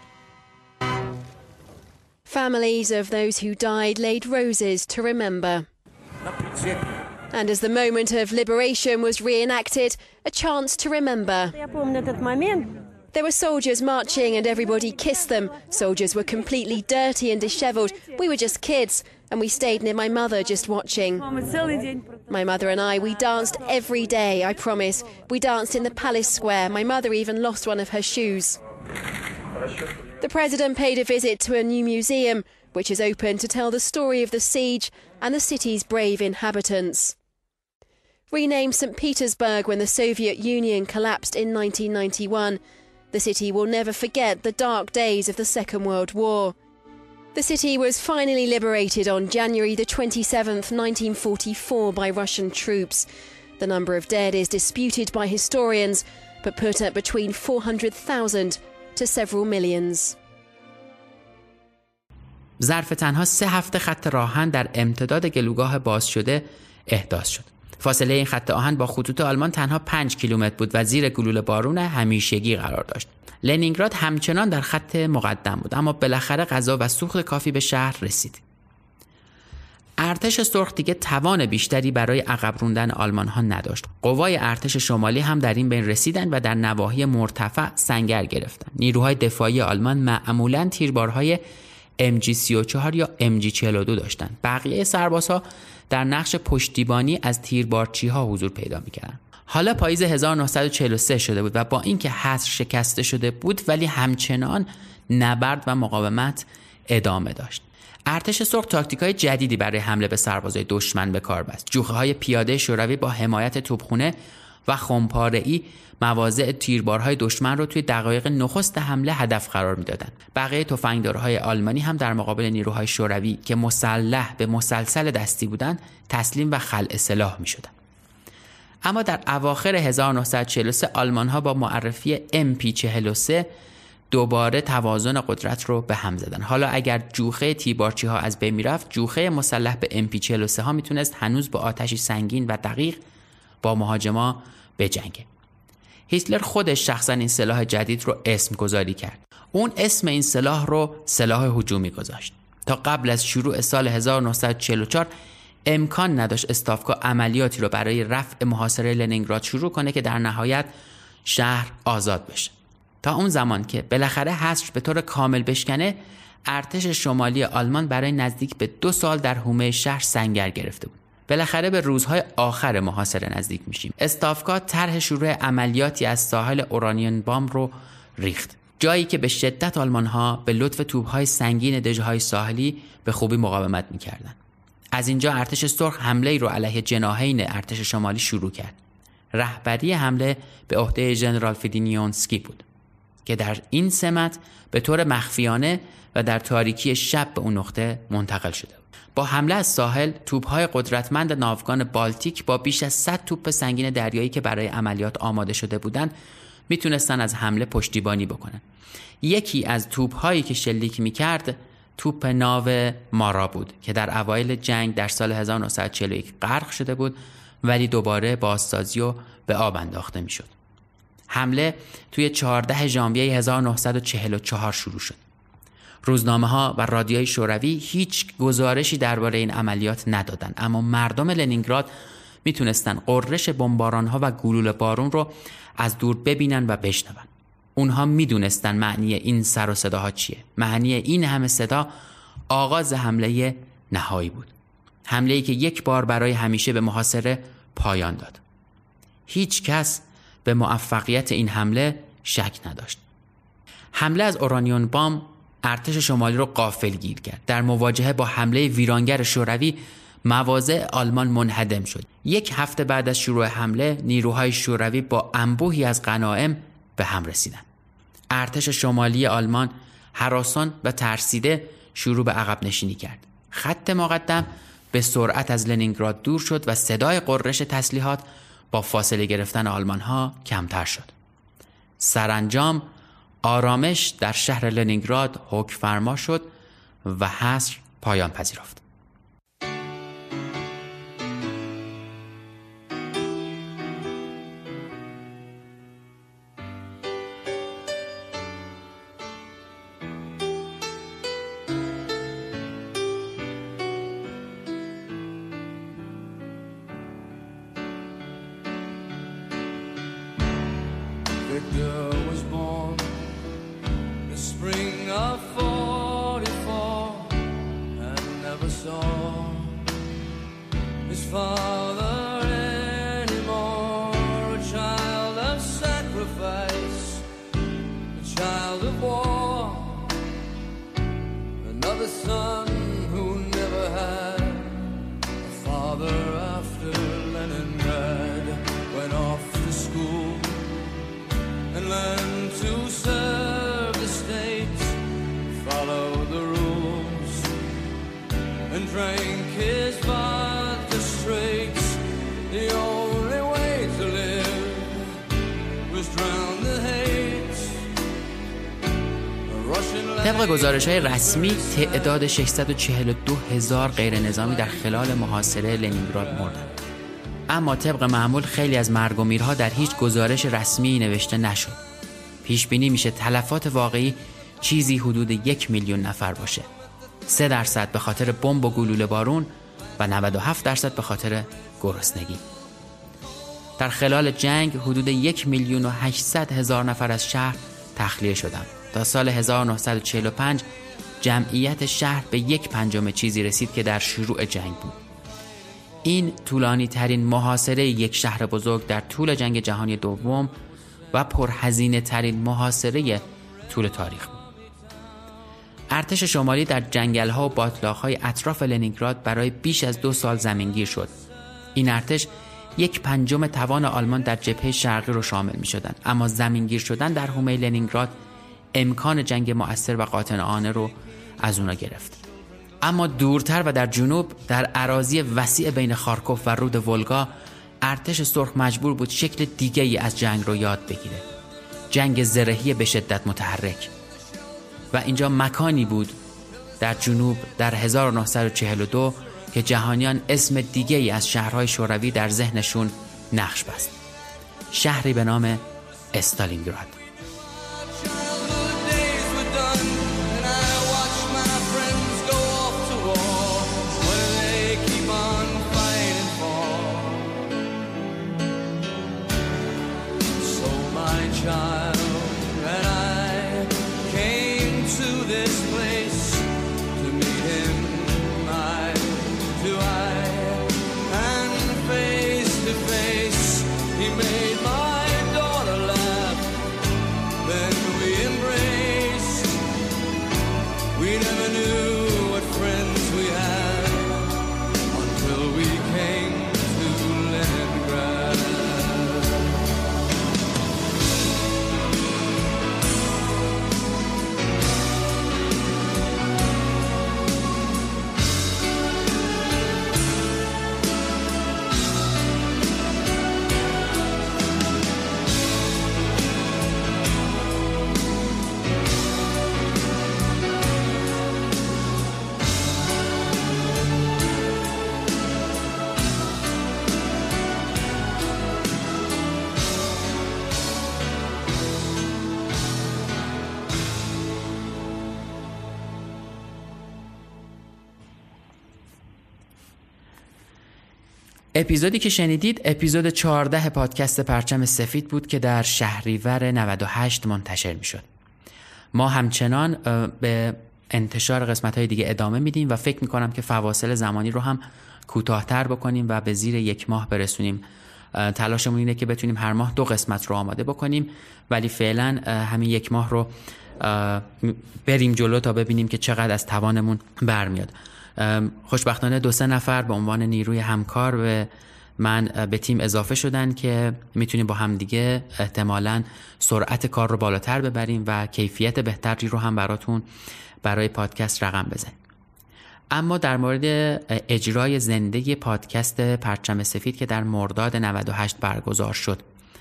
Families of those who died laid roses to remember. And as the moment of liberation was reenacted, a chance to remember. There were soldiers marching and everybody kissed them. Soldiers were completely dirty and dishevelled. We were just kids and we stayed near my mother just watching. My mother and I, we danced every day, I promise. We danced in the palace square. My mother even lost one of her shoes. The president paid a visit to a new museum, which is open to tell the story of the siege and the city's brave inhabitants. Renamed Saint Petersburg when the Soviet Union collapsed in nineteen ninety-one, the city will never forget the dark days of the Second World War. The city was finally liberated on January the twenty-seventh, nineteen forty-four by Russian troops. The number of dead is disputed by historians, but put at between four hundred thousand to several millions. ظرف تنها سه هفته خط راهن در امتداد گلوگاه باز شده احداث شد. فاصله این خط آهن با خطوط آلمان تنها پنج کیلومتر بود و زیر گلوله بارون همیشگی قرار داشت. لنینگراد همچنان در خط مقدم بود، اما بالاخره غذا و سوخت کافی به شهر رسید. ارتش سرخ دیگه توان بیشتری برای عقب راندن آلمان ها نداشت. قوای ارتش شمالی هم در این بین رسیدند و در نواحی مرتفع سنگر گرفتند. نیروهای دفاعی آلمان معمولاً تیربارهای ام جی سی و چهار یا ام جی چهل و دو داشتند. بقیه سربازها در نقش پشتیبانی از تیربارچی‌ها حضور پیدا می‌کردند. حالا پاییز هزار و نهصد و چهل و سه شده بود و با اینکه حصر شکسته شده بود ولی همچنان نبرد و مقاومت ادامه داشت. ارتش سرخ تاکتیک‌های جدیدی برای حمله به سربازای دشمن به کار بست. جوخه‌های پیاده شوروی با حمایت توپخانه و خمپاره‌ای مواضع تیربارهای دشمن رو توی دقایق نخست حمله هدف قرار میدادند. بقیه تفنگدارهای آلمانی هم در مقابل نیروهای شوروی که مسلح به مسلسل دستی بودند تسلیم و خلع سلاح میشدند. اما در اواخر هزار و نهصد و چهل و سه آلمان‌ها با معرفی ام پی چهل و سه دوباره توازن قدرت رو به هم زدن. حالا اگر جوخه تیربارچی‌ها از بین میرفت، جوخه مسلح به ام پی چهل و سه ها میتونست هنوز با آتشی سنگین و دقیق با مهاجما بجنگه. هیتلر خودش شخصا این سلاح جدید رو اسم گذاری کرد. اون اسم این سلاح رو سلاح هجومی گذاشت. تا قبل از شروع سال هزار و نهصد و چهل و چهار امکان نداشت استافکا عملیاتی رو برای رفع محاصره لنینگراد شروع کنه که در نهایت شهر آزاد بشه. تا اون زمان که بالاخره حصر به طور کامل بشکنه، ارتش شمالی آلمان برای نزدیک به دو سال در حومه شهر سنگر گرفته بود. بالاخره به روزهای آخر محاصره نزدیک میشیم. استافکا طرح شروع عملیاتی از ساحل اورانیونبام رو ریخت، جایی که به شدت آلمان‌ها به لطف توپ‌های سنگین دژهای ساحلی به خوبی مقاومت می‌کردند. از اینجا ارتش سرخ حمله‌ای رو علیه جناحین ارتش شمالی شروع کرد. رهبری حمله به عهده ژنرال فیدینیونسکی بود که در این سمت به طور مخفیانه و در تاریکی شب به اون نقطه منتقل شده بود. با حمله از ساحل، توپ‌های قدرتمند ناوگان بالتیک با بیش از صد توپ سنگین دریایی که برای عملیات آماده شده بودند، میتونستن از حمله پشتیبانی بکنن. یکی از توپ‌هایی که شلیک می‌کرد، توپ ناو مارا بود که در اوایل جنگ در سال هزار و نهصد و چهل و یک غرق شده بود، ولی دوباره بازسازی و به آب انداخته میشد. حمله توی چهاردهم ژانویه هزار و نهصد و چهل و چهار شروع شد. روزنامه‌ها و رادیوی شوروی هیچ گزارشی درباره این عملیات ندادند، اما مردم لنینگراد میتونستن قررش بمباران‌ها و گلوله بارون رو از دور ببینن و بشنون. اونها میدونستن معنی این سر و صداها چیه. معنی این همه صدا آغاز حمله نهایی بود. حمله‌ای که یک بار برای همیشه به محاصره پایان داد. هیچ کس به موفقیت این حمله شک نداشت. حمله از اورانیونبام ارتش شمالی رو غافلگیر کرد. در مواجهه با حمله ویرانگر شوروی، مواضع آلمان منهدم شد. یک هفته بعد از شروع حمله، نیروهای شوروی با انبوهی از غنایم به هم رسیدند. ارتش شمالی آلمان هراسان و ترسیده شروع به عقب نشینی کرد. خط مقدم به سرعت از لنینگراد دور شد و صدای قررش تسلیحات با فاصله گرفتن آلمان‌ها کمتر شد. سرانجام آرامش در شهر لنینگراد حکم فرما شد و حصر پایان پذیرفت. Victor was born the spring of forty-four and never saw his father anymore. A child of sacrifice, a child of war, another son who never had a father after Leningrad went off to school and learn to serve the state, follow the rules, and drank his vodka straight. The only way to live was drown the hate. طبق گزارش‌های رسمی تعداد ششصد و چهل و دو هزار غیر نظامی در خلال محاصره لنینگراد مردند. اما طبق معمول خیلی از مرگ و میرها در هیچ گزارش رسمی نوشته نشد. پیش بینی میشه تلفات واقعی چیزی حدود یک میلیون نفر باشه. سه درصد به خاطر بمب و گلوله بارون و نود و هفت درصد به خاطر گرسنگی. در خلال جنگ حدود یک میلیون و هشتصد هزار نفر از شهر تخلیه شدند. تا سال هزار و نهصد و چهل و پنج جمعیت شهر به یک پنجم چیزی رسید که در شروع جنگ بود. این طولانی ترین محاصره یک شهر بزرگ در طول جنگ جهانی دوم و پرهزینه ترین محاصره طول تاریخ بود. ارتش شمالی در جنگل‌ها و باتلاق‌های اطراف لنینگراد برای بیش از دو سال زمینگیر شد. این ارتش یک پنجم توان آلمان در جبهه شرقی رو شامل می شدن. اما زمینگیر شدن در حومه لنینگراد امکان جنگ مؤثر و قاطعانه رو از اونا گرفت. اما دورتر و در جنوب در اراضی وسیع بین خارکوف و رود ولگا ارتش سرخ مجبور بود شکل دیگه‌ای از جنگ رو یاد بگیره. جنگ زرهی به شدت متحرک. و اینجا مکانی بود در جنوب در هزار و نهصد و چهل و دو که جهانیان اسم دیگه‌ای از شهرهای شوروی در ذهنشون نقش بست. شهری به نام استالینگراد. اپیزودی که شنیدید اپیزود چهارده پادکست پرچم سفید بود که در شهریور نود و هشت منتشر می شد. ما همچنان به انتشار قسمت‌های دیگه ادامه میدیم و فکر می‌کنم که فواصل زمانی رو هم کوتاه‌تر بکنیم و به زیر یک ماه برسونیم. تلاشمون اینه که بتونیم هر ماه دو قسمت رو آماده بکنیم، ولی فعلا همین یک ماه رو بریم جلو تا ببینیم که چقدر از توانمون برمیاد. خوشبختانه دو سه نفر به عنوان نیروی همکار به من به تیم اضافه شدن که میتونیم با هم دیگه احتمالاً سرعت کار رو بالاتر ببریم و کیفیت بهتری رو هم براتون برای پادکست رقم بزنیم. اما در مورد اجرای زنده پادکست پرچم سفید که در مرداد نود و هشت برگزار شد،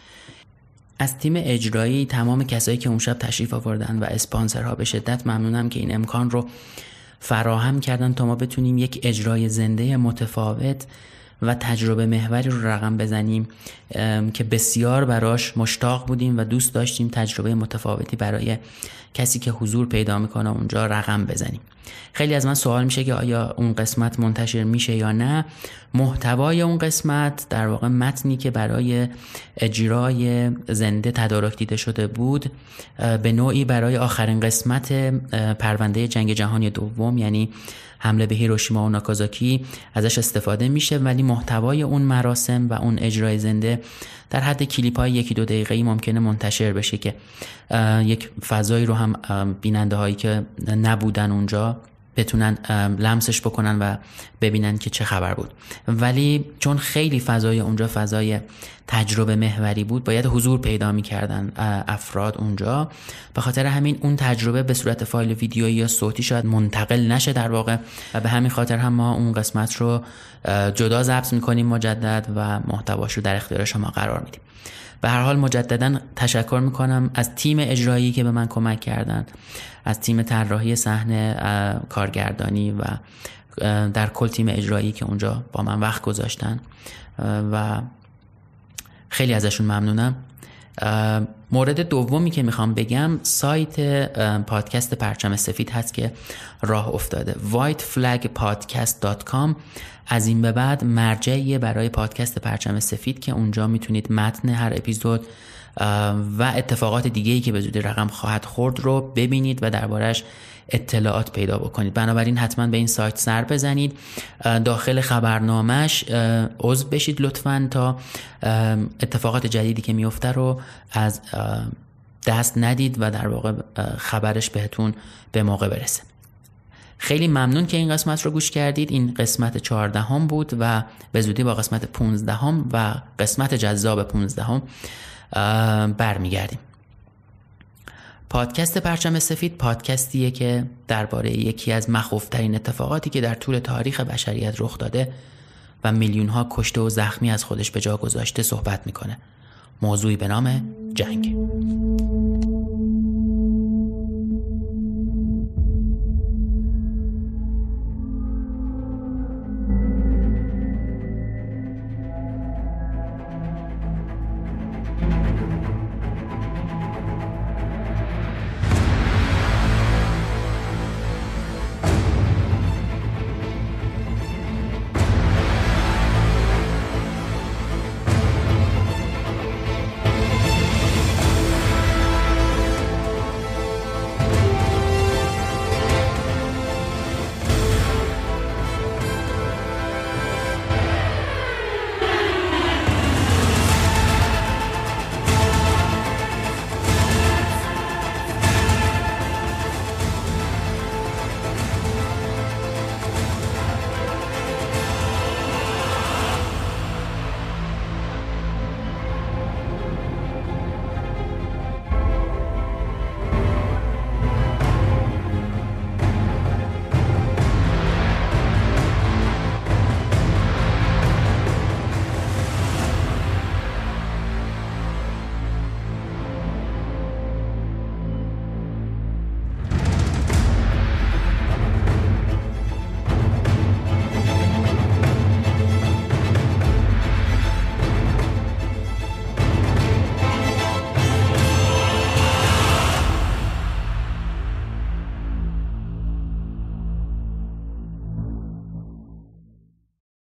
از تیم اجرایی تمام کسایی که اون شب تشریف آوردن و اسپانسرها به شدت ممنونم که این امکان رو فراهم کردن تا ما بتونیم یک اجرای زنده متفاوت و تجربه محوری رو رقم بزنیم که بسیار براش مشتاق بودیم و دوست داشتیم تجربه متفاوتی برای کسی که حضور پیدا میکنه اونجا رقم بزنیم. خیلی از من سوال میشه که آیا اون قسمت منتشر میشه یا نه. محتوای اون قسمت در واقع متنی که برای اجرای زنده تدارک دیده شده بود به نوعی برای آخرین قسمت پرونده جنگ جهانی دوم، یعنی حمله به هیروشیما و ناکازاکی، ازش استفاده میشه، ولی محتوای اون مراسم و اون اجرای زنده در حد کلیپ های یکی دو دقیقه‌ای ممکنه منتشر بشه که یک فضایی رو هم بیننده هایی که نبودن اونجا بتونن لمسش بکنن و ببینن که چه خبر بود. ولی چون خیلی فضای اونجا فضای تجربه محوری بود، باید حضور پیدا می‌کردن افراد اونجا. به خاطر همین اون تجربه به صورت فایل ویدیویی یا صوتی شاید منتقل نشه در واقع، و به همین خاطر هم ما اون قسمت رو جدا ضبط می‌کنیم مجدد و محتواش رو در اختیار شما قرار میدیم. به هر حال مجددا تشکر میکنم از تیم اجرایی که به من کمک کردن، از تیم طراحی صحنه، کارگردانی و در کل تیم اجرایی که اونجا با من وقت گذاشتن و خیلی ازشون ممنونم. مورد دومی که میخوام بگم سایت پادکست پرچم سفید هست که راه افتاده. وایت فلگ پادکست دات کام از این به بعد مرجعیه برای پادکست پرچم سفید که اونجا میتونید متن هر اپیزود و اتفاقات دیگه‌ای که به زودی رقم خواهد خورد رو ببینید و دربارش اطلاعات پیدا بکنید. بنابراین حتما به این سایت سر بزنید، داخل خبرنامه‌اش عضو بشید لطفاً تا اتفاقات جدیدی که میفته رو از دست ندید و در واقع خبرش بهتون به موقع برسه. خیلی ممنون که این قسمت رو گوش کردید. این قسمت چهاردهم بود و به زودی با قسمت پونزدهم و قسمت جذاب پونزدهم برمیگردیم. پادکست پرچم سفید پادکستیه که درباره یکی از مخوفترین اتفاقاتی که در طول تاریخ بشریت رخ داده و میلیون ها کشته و زخمی از خودش به جا گذاشته صحبت میکنه. موضوعی به نام جنگ.